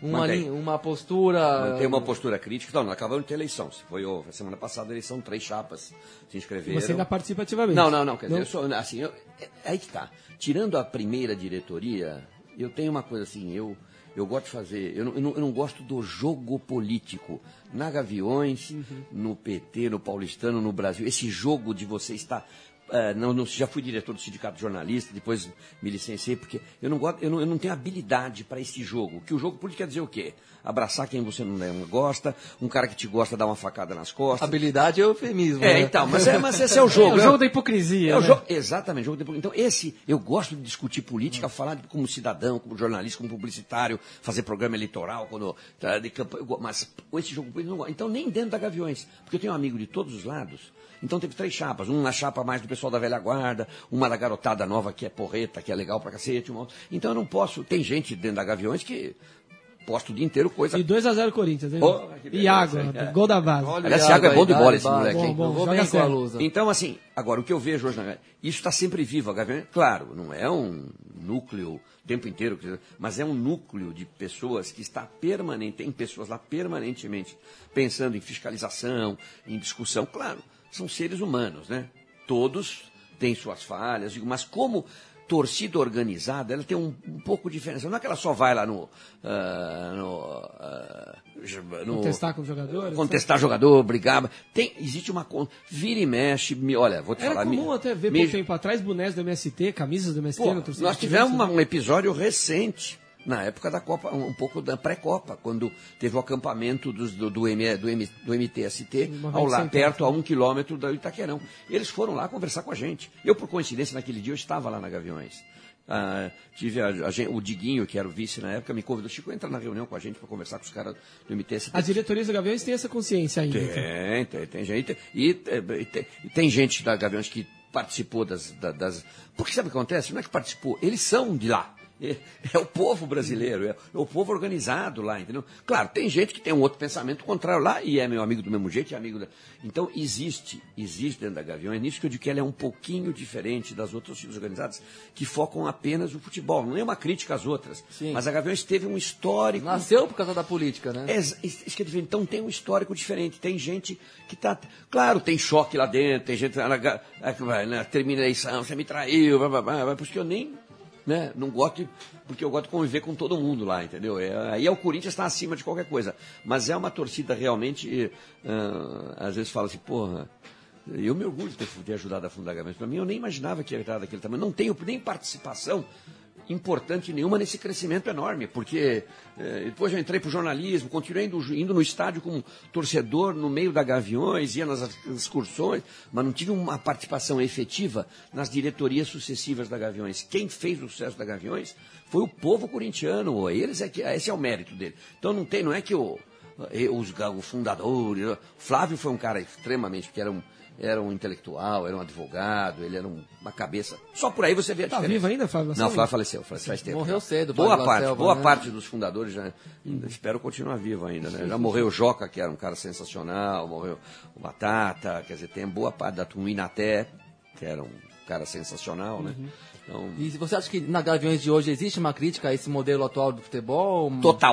postura... Mantém uma postura crítica. Então, nós acabamos de ter eleição. Foi a semana passada a eleição, 3 chapas se inscreveram. Você ainda participa ativamente? Não. Quer dizer, aí que tá. Tirando a primeira diretoria, eu tenho uma coisa assim, eu gosto de fazer... Eu não gosto do jogo político. Na Gaviões, no PT, no Paulistano, no Brasil. Esse jogo de você estar... já fui diretor do Sindicato de Jornalistas, depois me licenciei, porque eu não tenho habilidade para esse jogo. Que o jogo político quer dizer o quê? Abraçar quem você não gosta, um cara que te gosta dar uma facada nas costas. Habilidade é eufemismo, né? Então, mas esse é o jogo. É o jogo da hipocrisia. É o né? jogo, exatamente, jogo de política. Então, eu gosto de discutir política, falar como cidadão, como jornalista, como publicitário, fazer programa eleitoral, de campanha, mas esse jogo político eu não gosto. Então, nem dentro da Gaviões, porque eu tenho um amigo de todos os lados. Então teve 3 chapas, uma chapa mais do pessoal da velha guarda, uma da garotada nova que é porreta, que é legal pra cacete. Então eu não posso, tem gente dentro da Gaviões que posta o dia inteiro coisa... E 2-0 Corinthians, hein? Oh, que beleza, Iago, hein? gol da base. Aliás, Thiago é bom de bola esse moleque, hein? Bom, Vou joga bem com a sério. Lusa. Então, assim, agora, o que eu vejo hoje, isso está sempre vivo. A Gaviões, claro, não é um núcleo o tempo inteiro, mas é um núcleo de pessoas que está permanente, tem pessoas lá permanentemente pensando em fiscalização, em discussão. Claro, são seres humanos, né? Todos têm suas falhas, mas como torcida organizada, ela tem um pouco de diferença. Não é que ela só vai lá no Contestar com os jogadores? contestar jogador, brigar. Existe uma... Vira e mexe. Olha, vou te Era falar... comum até ver pouco tempo atrás bonés do MST, camisas do MST no torcida. Nós tivemos um episódio recente, na época da Copa, um pouco da pré-Copa, quando teve o acampamento do MTST, perto a 1 quilômetro do Itaquerão. Eles foram lá conversar com a gente. Eu, por coincidência, naquele dia, eu estava lá na Gaviões. Tive o Diguinho, que era o vice na época, me convidou, Chico, entra na reunião com a gente para conversar com os caras do MTST. As diretorias da Gaviões têm essa consciência ainda. Tem gente. E tem gente da Gaviões que participou das... Porque sabe o que acontece? Não é que participou, eles são de lá. É o povo brasileiro, é o povo organizado lá, entendeu? Claro, tem gente que tem um outro pensamento contrário lá e é meu amigo do mesmo jeito, é amigo da... Então, existe dentro da Gaviões, é nisso que eu digo que ela é um pouquinho diferente das outras torcidas organizadas que focam apenas no futebol. Não é uma crítica às outras, Sim. mas a Gaviões teve um histórico... Nasceu por causa da política, né? Isso que é diferente. Então, tem um histórico diferente. Tem gente que está... Claro, tem choque lá dentro, tem gente que vai, termina a eleição, você me traiu, porque eu nem... Né? Não gosto, porque eu gosto de conviver com todo mundo lá, entendeu? Aí o Corinthians está acima de qualquer coisa. Mas é uma torcida realmente, às vezes fala assim, porra, eu me orgulho de ter ajudado a fundar a Gaviões. Para mim, eu nem imaginava que ia estar daquele tamanho. Não tenho nem participação importante nenhuma nesse crescimento enorme, porque depois eu entrei para o jornalismo, continuei indo no estádio como torcedor no meio da Gaviões, ia nas excursões, mas não tive uma participação efetiva nas diretorias sucessivas da Gaviões. Quem fez o sucesso da Gaviões foi o povo corintiano, esse é o mérito dele. Então não é que o fundador, Flávio foi um cara extremamente, porque era um intelectual, era um advogado, ele era uma cabeça. Só por aí você vê a diferença. Tá vivo ainda, Flávio? Não, Flávio faleceu faz tempo. Morreu cedo. Boa parte dos fundadores já espero continuar vivo ainda, né? Já morreu o Joca, que era um cara sensacional, morreu o Batata, quer dizer, tem boa parte da Tuminaté, que era um cara sensacional, né? Então, E você acha que na Gaviões de hoje existe uma crítica a esse modelo atual do futebol?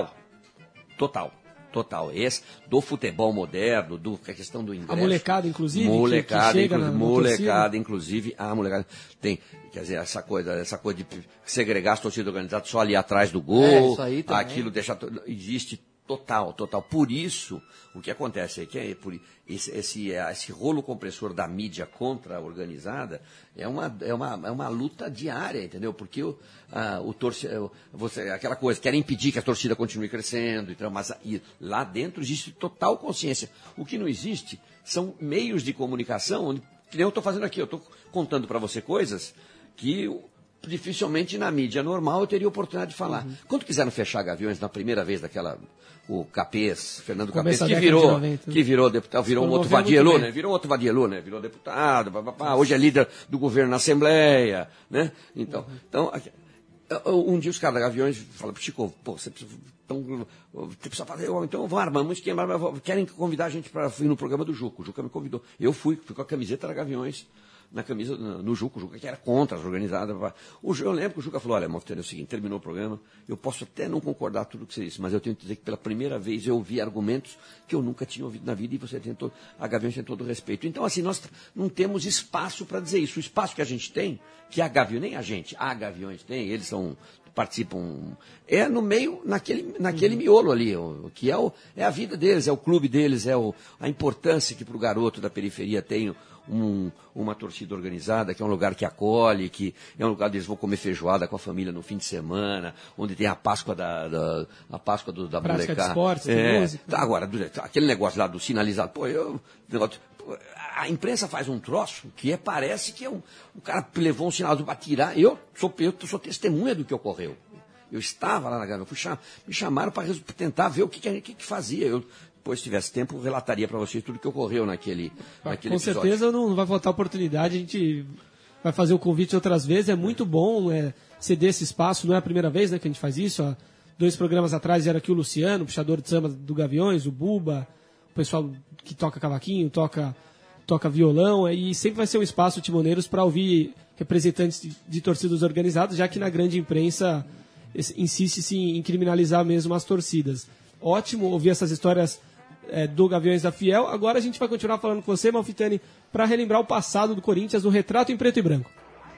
Total. Esse do futebol moderno, a questão do ingresso. A molecada, inclusive, molecada, que chega molecada, inclusive, a molecada tem, quer dizer, essa coisa de segregar as torcidas organizadas só ali atrás do gol, isso aí também. aquilo deixar, existe total. Por isso, o que acontece é que esse rolo compressor da mídia contra a organizada é uma luta diária, entendeu? Porque aquela coisa, querem impedir que a torcida continue crescendo, então, mas lá dentro existe total consciência. O que não existe são meios de comunicação, que nem eu estou fazendo aqui, eu estou contando para você coisas que dificilmente na mídia normal eu teria oportunidade de falar. Quando quiseram fechar Gaviões na primeira vez o Capês, Fernando Capês, que virou deputado, virou um outro Vadielu, né? Virou deputado, hoje é líder do governo na Assembleia, né? Então um dia os caras da Gaviões falaram, Chico, você precisa fazer, então vamos um esquema, querem convidar a gente para ir no programa do Juca. O Juca me convidou. Eu fui com a camiseta da Gaviões, na camisa, no Juca, o Juca que era contra as organizadas. Eu lembro que o Juca falou, olha, Malfitani, é o seguinte, terminou o programa, eu posso até não concordar com tudo que você disse, mas eu tenho que dizer que pela primeira vez eu ouvi argumentos que eu nunca tinha ouvido na vida e a Gaviões tem todo o respeito. Então, assim, nós não temos espaço para dizer isso. O espaço que a gente tem, que a Gaviões, nem a Gaviões tem, eles participam, é no meio, naquele miolo ali, que é a vida deles, é o clube deles, a importância que para o garoto da periferia tem uma torcida organizada, que é um lugar que acolhe, que é um lugar onde eles vão comer feijoada com a família no fim de semana, onde tem a Páscoa da prática molecada. De esportes, de música. Agora, aquele negócio lá do sinalizado, a imprensa faz um troço que parece que o cara levou um sinal para tirar. Eu sou testemunha do que ocorreu. Eu estava lá na Gaviões, me chamaram para tentar ver o que fazia. Depois, se tivesse tempo, relataria para vocês tudo o que ocorreu naquele episódio. Com certeza não vai faltar oportunidade, a gente vai fazer o convite outras vezes, é muito bom ceder esse espaço, não é a primeira vez que a gente faz isso, há 2 programas atrás era aqui o Luciano, o puxador de samba do Gaviões, o Buba, o pessoal que toca cavaquinho, toca violão, e sempre vai ser um espaço, Timoneiros, para ouvir representantes de torcidas organizadas, já que na grande imprensa insiste-se em criminalizar mesmo as torcidas. Ótimo ouvir essas histórias do Gaviões da Fiel. Agora a gente vai continuar falando com você, Malfitani, para relembrar o passado do Corinthians no retrato em preto e branco.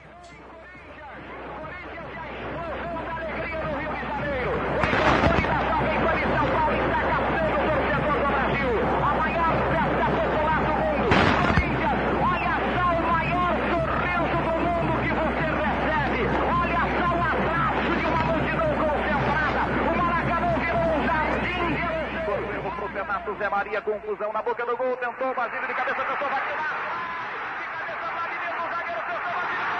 Zé Maria, conclusão na boca do gol, tentou, Basílio de cabeça, tentou, vai tirar. De cabeça, vai dentro, o zagueiro tentou, vai tirar.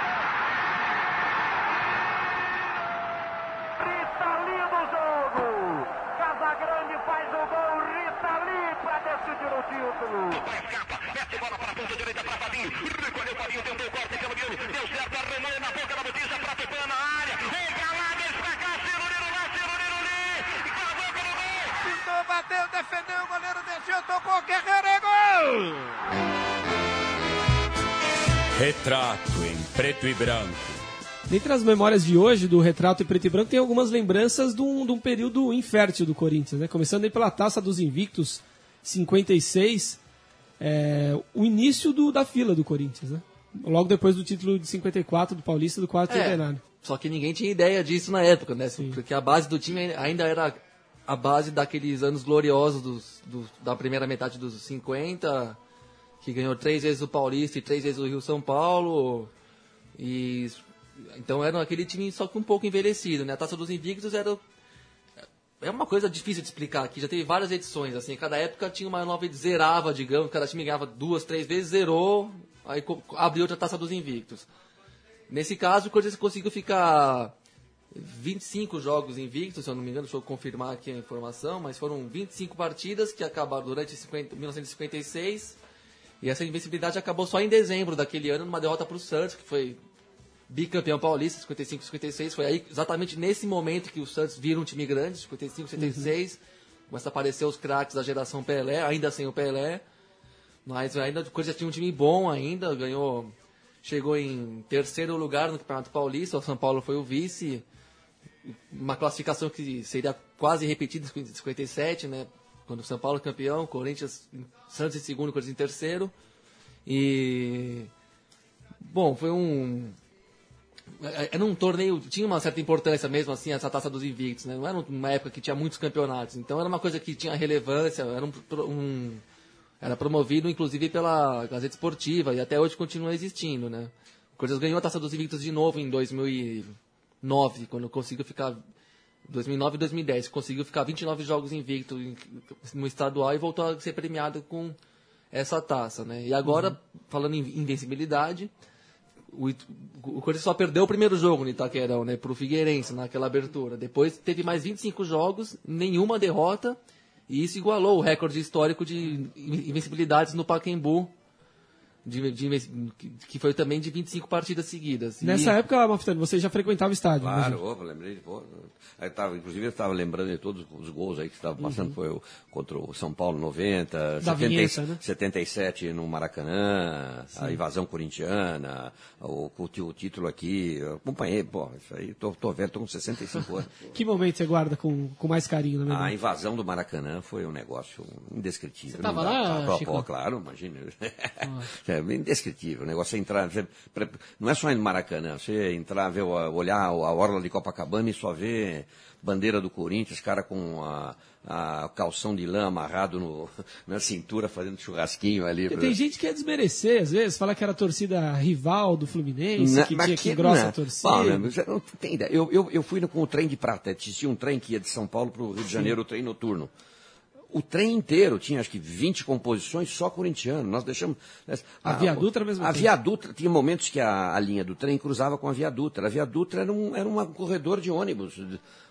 Ritali no jogo. Casagrande faz o gol, Ritali para decidir o título. Escapa, mete bola para a ponta direita para Fabinho. Recolheu Fabinho, tentou o corte, Camilo, deu certo, arremou na boca da botija para Tupã na área. O Galada está bateu, defendeu, o goleiro desceu, tocou, Guerreiro, é gol! Retrato em preto e branco. Dentre as memórias de hoje, do Retrato em Preto e Branco, tem algumas lembranças de um período infértil do Corinthians, né? Começando aí pela Taça dos Invictos, 56, o início da fila do Corinthians, né? Logo depois do título de 54 do Paulista, do quarto centenário. Só que ninguém tinha ideia disso na época, né? Sim. Porque a base do time ainda era a base daqueles anos gloriosos da primeira metade dos 50, que ganhou 3 vezes o Paulista e 3 vezes o Rio-São Paulo. Então era aquele time só que um pouco envelhecido, né? A Taça dos Invictos é uma coisa difícil de explicar aqui. Já teve várias edições, assim. Cada época tinha uma nova, zerava, digamos. Cada time ganhava 2, 3 vezes, zerou, aí abriu outra Taça dos Invictos. Nesse caso, o Corinthians conseguiu ficar 25 jogos invictos, se eu não me engano, deixa eu confirmar aqui a informação, mas foram 25 partidas que acabaram durante 1956. E essa invencibilidade acabou só em dezembro daquele ano, numa derrota para o Santos, que foi bicampeão paulista, 55 e 56. Foi aí, exatamente nesse momento, que o Santos vira um time grande, 55 e 56. Começa a aparecer os craques da geração Pelé, ainda sem o Pelé. Mas ainda o Corinthians tinha um time bom ainda, chegou em terceiro lugar no Campeonato Paulista, o São Paulo foi o vice. Uma classificação que seria quase repetida em 57, né? Quando o São Paulo é campeão, Corinthians, Santos em segundo, Corinthians em terceiro. E... Bom, foi era um torneio, tinha uma certa importância mesmo, assim, essa Taça dos Invictos, né? Não era uma época que tinha muitos campeonatos, então era uma coisa que tinha relevância, era promovido, inclusive, pela Gazeta Esportiva, e até hoje continua existindo, né? O Corinthians ganhou a Taça dos Invictos de novo em 2009, quando conseguiu ficar... 2009 e 2010, conseguiu ficar 29 jogos invicto no estadual e voltou a ser premiado com essa taça, né? E agora, falando em invencibilidade, o Corinthians só perdeu o primeiro jogo no Itaquerão, né? Pro Figueirense, naquela abertura. Depois teve mais 25 jogos, nenhuma derrota, e isso igualou o recorde histórico de invencibilidades no Pacaembu, que foi também de 25 partidas seguidas. Nessa época, Malfitano, você já frequentava o estádio? Claro, lembrei. Inclusive, eu estava lembrando de todos os gols aí que estavam passando. Foi contra o São Paulo 90, 77 no Maracanã, sim, a invasão corintiana, o título aqui. Eu acompanhei, isso aí, tô velho, tô com 65 anos. Que momento você guarda com mais carinho? Na a invasão do Maracanã foi um negócio indescritível. Você estava lá, Chico? Claro, imagina. É indescritível. O negócio é entrar... Não é só ir no Maracanã. Você entrar, olhar a orla de Copacabana e só ver bandeira do Corinthians, cara com a calção de lã amarrado na cintura, fazendo churrasquinho ali. Tem gente que quer desmerecer, às vezes, fala que era a torcida rival do Fluminense, que tinha que grossa a torcida. Você não tem ideia. Eu fui com o trem de prata. Existia um trem que ia de São Paulo para o Rio de Janeiro, o trem noturno. O trem inteiro tinha, acho que 20 composições só corintiano. Nós deixamos... A Via Dutra mesmo? A Via Dutra, tinha momentos que a linha do trem cruzava com a Via Dutra. A Via Dutra era um corredor de ônibus.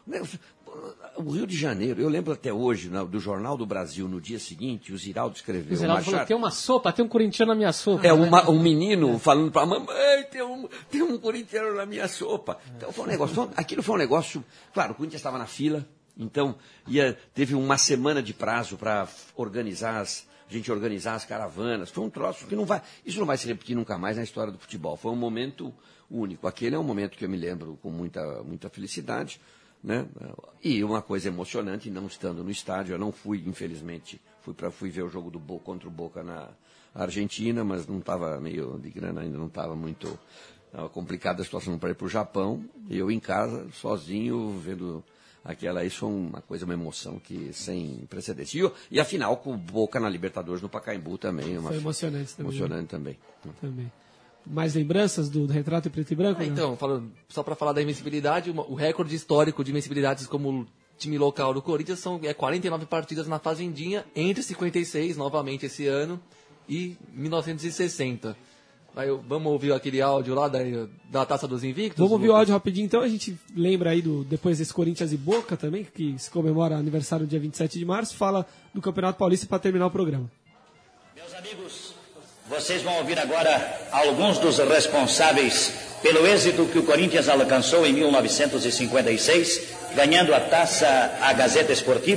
O Rio de Janeiro, eu lembro até hoje, do Jornal do Brasil, no dia seguinte, o Ziraldo escreveu... O Ziraldo falou, tem uma sopa, tem um corintiano na minha sopa. Um menino falando para a mamãe, tem um corintiano na minha sopa. Então foi um negócio... Aquilo foi um negócio... Claro, o Corinthians estava na fila... Então, teve uma semana de prazo para a gente organizar as caravanas. Foi um troço que isso não vai se repetir nunca mais na história do futebol. Foi um momento único. Aquele é um momento que eu me lembro com muita, muita felicidade, né? E uma coisa emocionante, não estando no estádio. Eu não fui, infelizmente, fui ver o jogo do Boca contra o Boca na Argentina, mas não estava meio de grana, ainda não estava muito complicada a situação para ir para o Japão. E eu em casa, sozinho, vendo... Isso foi uma coisa, uma emoção que sem precedentes. E a final com o Boca na Libertadores no Pacaembu também. Foi emocionante também. Emocionante também. Mais lembranças do Retrato em Preto e Branco? Então, só para falar da invencibilidade, o recorde histórico de invencibilidades como time local do Corinthians 49 partidas na Fazendinha, entre 56, novamente esse ano, e 1960. Vamos ouvir aquele áudio lá da Taça dos Invictos? Vamos ouvir o áudio rapidinho, então. A gente lembra aí depois desse Corinthians e Boca também, que se comemora aniversário dia 27 de março, fala do Campeonato Paulista para terminar o programa. Meus amigos, vocês vão ouvir agora alguns dos responsáveis pelo êxito que o Corinthians alcançou em 1956, ganhando a Taça à Gazeta Esportiva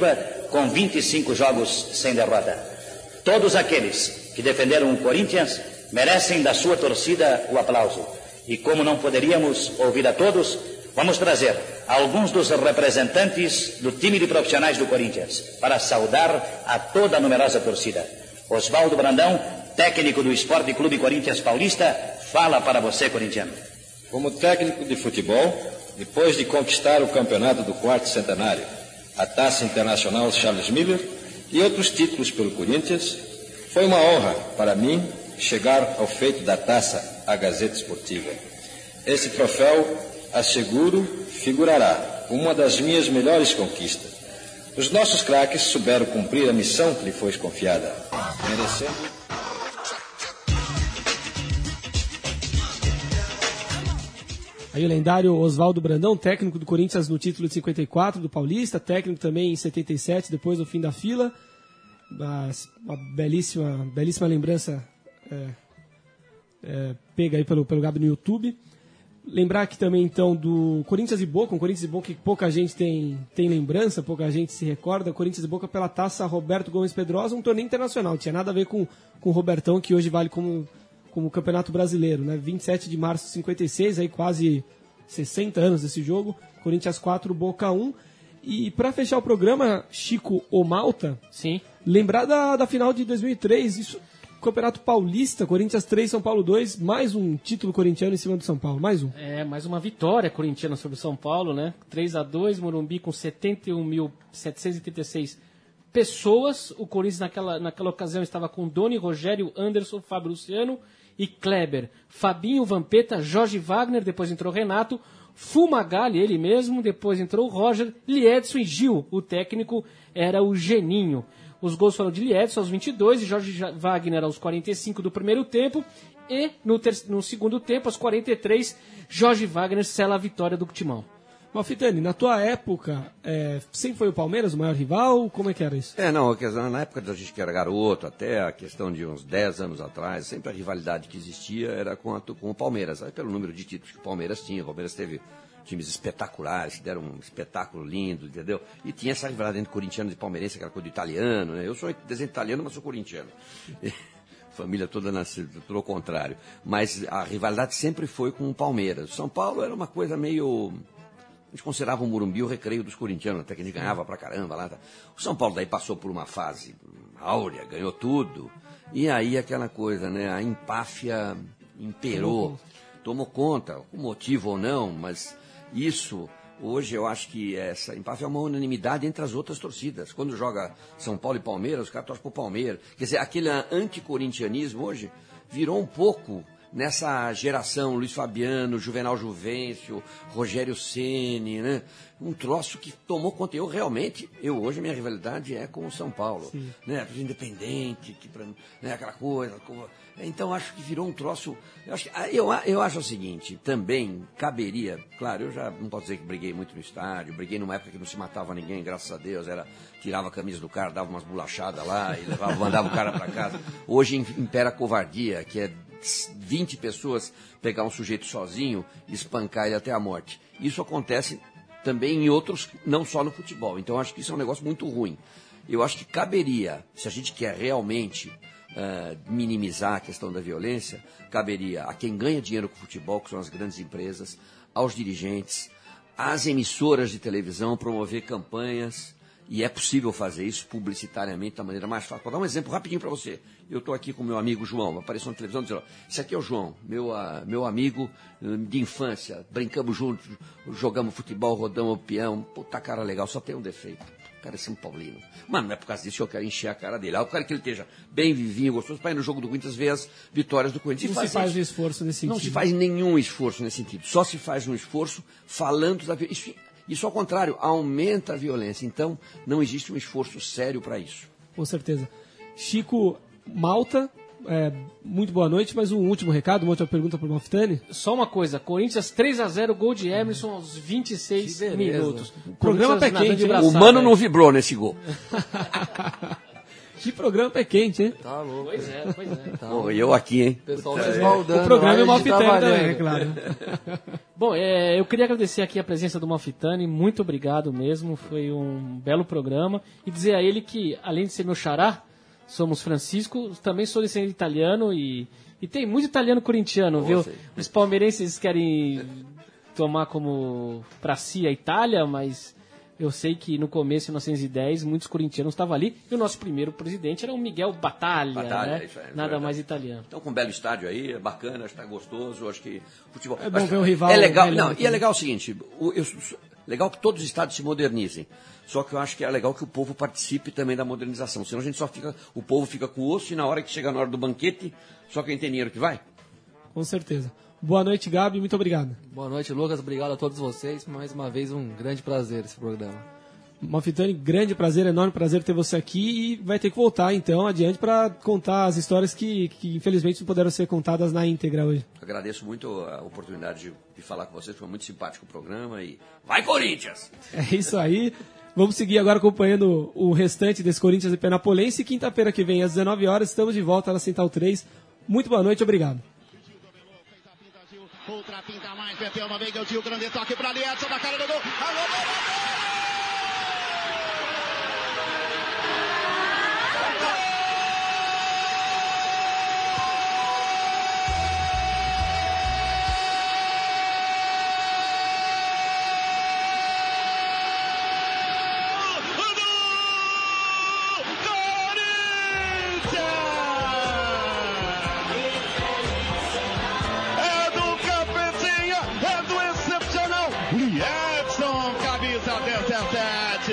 com 25 jogos sem derrota. Todos aqueles que defenderam o Corinthians merecem da sua torcida o aplauso. E como não poderíamos ouvir a todos, vamos trazer alguns dos representantes do time de profissionais do Corinthians para saudar a toda a numerosa torcida. Oswaldo Brandão, técnico do Esporte Clube Corinthians Paulista, fala para você, corintiano. Como técnico de futebol, depois de conquistar o campeonato do quarto centenário, a Taça Internacional Charles Miller e outros títulos pelo Corinthians, foi uma honra para mim chegar ao feito da Taça à Gazeta Esportiva. Esse troféu, asseguro, figurará como uma das minhas melhores conquistas. Os nossos craques souberam cumprir a missão que lhe foi confiada, merecendo... Aí o lendário Oswaldo Brandão, técnico do Corinthians no título de 54 do Paulista, técnico também em 77, depois do fim da fila. Uma belíssima lembrança pega aí pelo Gabi no YouTube. Lembrar aqui também então do Corinthians e Boca, um Corinthians e Boca que pouca gente tem lembrança, pouca gente se recorda. Corinthians e Boca pela Taça Roberto Gomes Pedrosa, um torneio internacional, não tinha nada a ver com o Robertão, que hoje vale como Campeonato Brasileiro, né? 27 de março de 56, aí quase 60 anos desse jogo. Corinthians 4, Boca 1. E para fechar o programa, Chico ou Malta, sim, lembrar da final de 2003, isso, Campeonato Paulista, Corinthians 3, São Paulo 2, mais um título corintiano em cima do São Paulo, mais um. Mais uma vitória corintiana sobre o São Paulo, né? 3-2, Morumbi com 71.736 pessoas. O Corinthians naquela ocasião estava com Doni, Rogério, Anderson, Fábio Luciano e Kleber. Fabinho, Vampeta, Jorge Wagner, depois entrou Renato, Fumagalli, ele mesmo, depois entrou Roger, Liedson e Gil. O técnico era o Geninho. Os gols foram de Liedson aos 22 e Jorge Wagner aos 45 do primeiro tempo. E no segundo tempo, aos 43, Jorge Wagner sela a vitória do Timão. Malfitani, na tua época, sempre foi o Palmeiras o maior rival? Como é que era isso? Na época da gente que era garoto, até a questão de uns 10 anos atrás, sempre a rivalidade que existia era com o Palmeiras. Aí, pelo número de títulos que o Palmeiras tinha, o Palmeiras teve times espetaculares, que deram um espetáculo lindo, entendeu? E tinha essa rivalidade entre corintiano e palmeirense, aquela coisa do italiano, né? Eu sou descendente italiano, mas sou corintiano. Família toda nascida, tudo ao contrário. Mas a rivalidade sempre foi com o Palmeiras. O São Paulo era uma coisa meio... A gente considerava o Morumbi o recreio dos corintianos, até que a gente ganhava pra caramba lá. O São Paulo daí passou por uma fase áurea, ganhou tudo. E aí aquela coisa, né? A empáfia imperou, tomou conta, com motivo ou não, mas isso, hoje eu acho que essa empáfia é uma unanimidade entre as outras torcidas. Quando joga São Paulo e Palmeiras, os caras torcem pro Palmeiras. Quer dizer, aquele anticorintianismo hoje virou um pouco... Nessa geração, Luiz Fabiano, Juvenal Juvencio, Rogério Ceni, né? Um troço que tomou conta. Hoje a minha rivalidade é com o São Paulo, né? Independente, né? Aquela coisa. Então acho que virou um troço. Eu acho o seguinte, também caberia, claro, eu já não posso dizer que briguei muito no estádio, briguei numa época que não se matava ninguém, graças a Deus, tirava a camisa do cara, dava umas bolachadas lá e mandava o cara para casa. Hoje impera a covardia, que é 20 pessoas pegar um sujeito sozinho e espancar ele até a morte. Isso acontece também em outros, não só no futebol. Então eu acho que isso é um negócio muito ruim. Eu acho que caberia, se a gente quer realmente minimizar a questão da violência, caberia a quem ganha dinheiro com o futebol, que são as grandes empresas, aos dirigentes, às emissoras de televisão, promover campanhas. E é possível fazer isso publicitariamente da maneira mais fácil. Vou dar um exemplo rapidinho para você. Eu estou aqui com meu amigo João, apareceu na televisão dizendo, esse aqui é o João, meu amigo de infância, brincamos juntos, jogamos futebol, rodamos o peão, puta cara legal, só tem um defeito, o cara é São Paulino. Mano, não é por causa disso que eu quero encher a cara dele. Eu quero que ele esteja bem vivinho, gostoso, para ir no jogo do Corinthians ver as vitórias do Corinthians. Não se faz um esforço nesse sentido. Não se faz nenhum esforço nesse sentido, só se faz um esforço falando da violência. Isso, ao contrário, aumenta a violência. Então, não existe um esforço sério para isso. Com certeza. Chico, Malta, muito boa noite, mas um último recado, uma outra pergunta para o Malfitani. Só uma coisa, Corinthians 3-0, gol de Emerson aos 26 minutos. Programa pé quente, o Mano não vibrou nesse gol. Que programa pé quente, hein? Tá louco. Pois é. Pô, e eu aqui, hein? O pessoal se esbaldando. O programa é lá, a gente Malfitani também, é trabalhando. claro. Bom, eu queria agradecer aqui a presença do Malfitani, muito obrigado mesmo, foi um belo programa. E dizer a ele que, além de ser meu xará, somos Francisco, também sou descendente italiano e tem muito italiano corintiano, viu? sei. Os palmeirenses querem tomar como pra si a Itália, mas eu sei que no começo, em 1910, muitos corintianos estavam ali e o nosso primeiro presidente era o Miguel Battaglia, né? Isso é Nada verdade. mais italiano. Então, com um belo estádio aí, é bacana, está gostoso, acho que futebol... É bom Mas ver o rival É legal, melhor não, aqui, e é né? legal o seguinte, legal que todos os estados se modernizem, só que eu acho que é legal que o povo participe também da modernização, senão a gente o povo fica com o osso e na hora que chega na hora do banquete, só quem tem dinheiro que vai. Com certeza. Boa noite, Gabi, muito obrigado. Boa noite, Lucas. Obrigado a todos vocês. Mais uma vez, um grande prazer esse programa. Malfitani, grande prazer, enorme prazer ter você aqui e vai ter que voltar então adiante para contar as histórias que infelizmente não puderam ser contadas na íntegra hoje. Agradeço muito a oportunidade de falar com vocês, foi muito simpático o programa e vai Corinthians! É isso aí. Vamos seguir agora acompanhando o restante desse Corinthians e Penapolense. Quinta-feira que vem, às 19 horas, estamos de volta na Central 3. Muito boa noite, obrigado. Outra pinta mais, meteu uma vez, o grande toque para ali, Edson na cara do gol. Alô, Edson, camisa 17.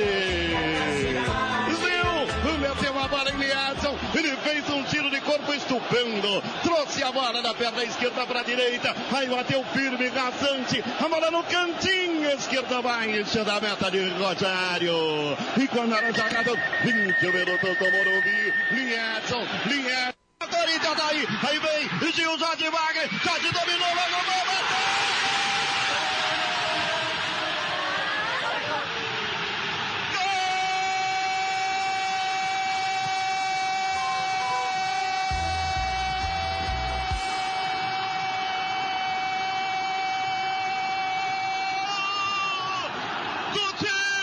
Zil meteu a bola em Edson. Ele fez um tiro de corpo estupendo. Trouxe a bola da perna esquerda para a direita. Aí bateu firme, rasante. A bola no cantinho esquerdo abaixo da meta de Rogério. E quando era jogado, 20 minutos do Morumbi. Edson. A Corinthians daí. Aí vem Gil Jorge Wagner. Jorge dominou, vai no gol. Do time!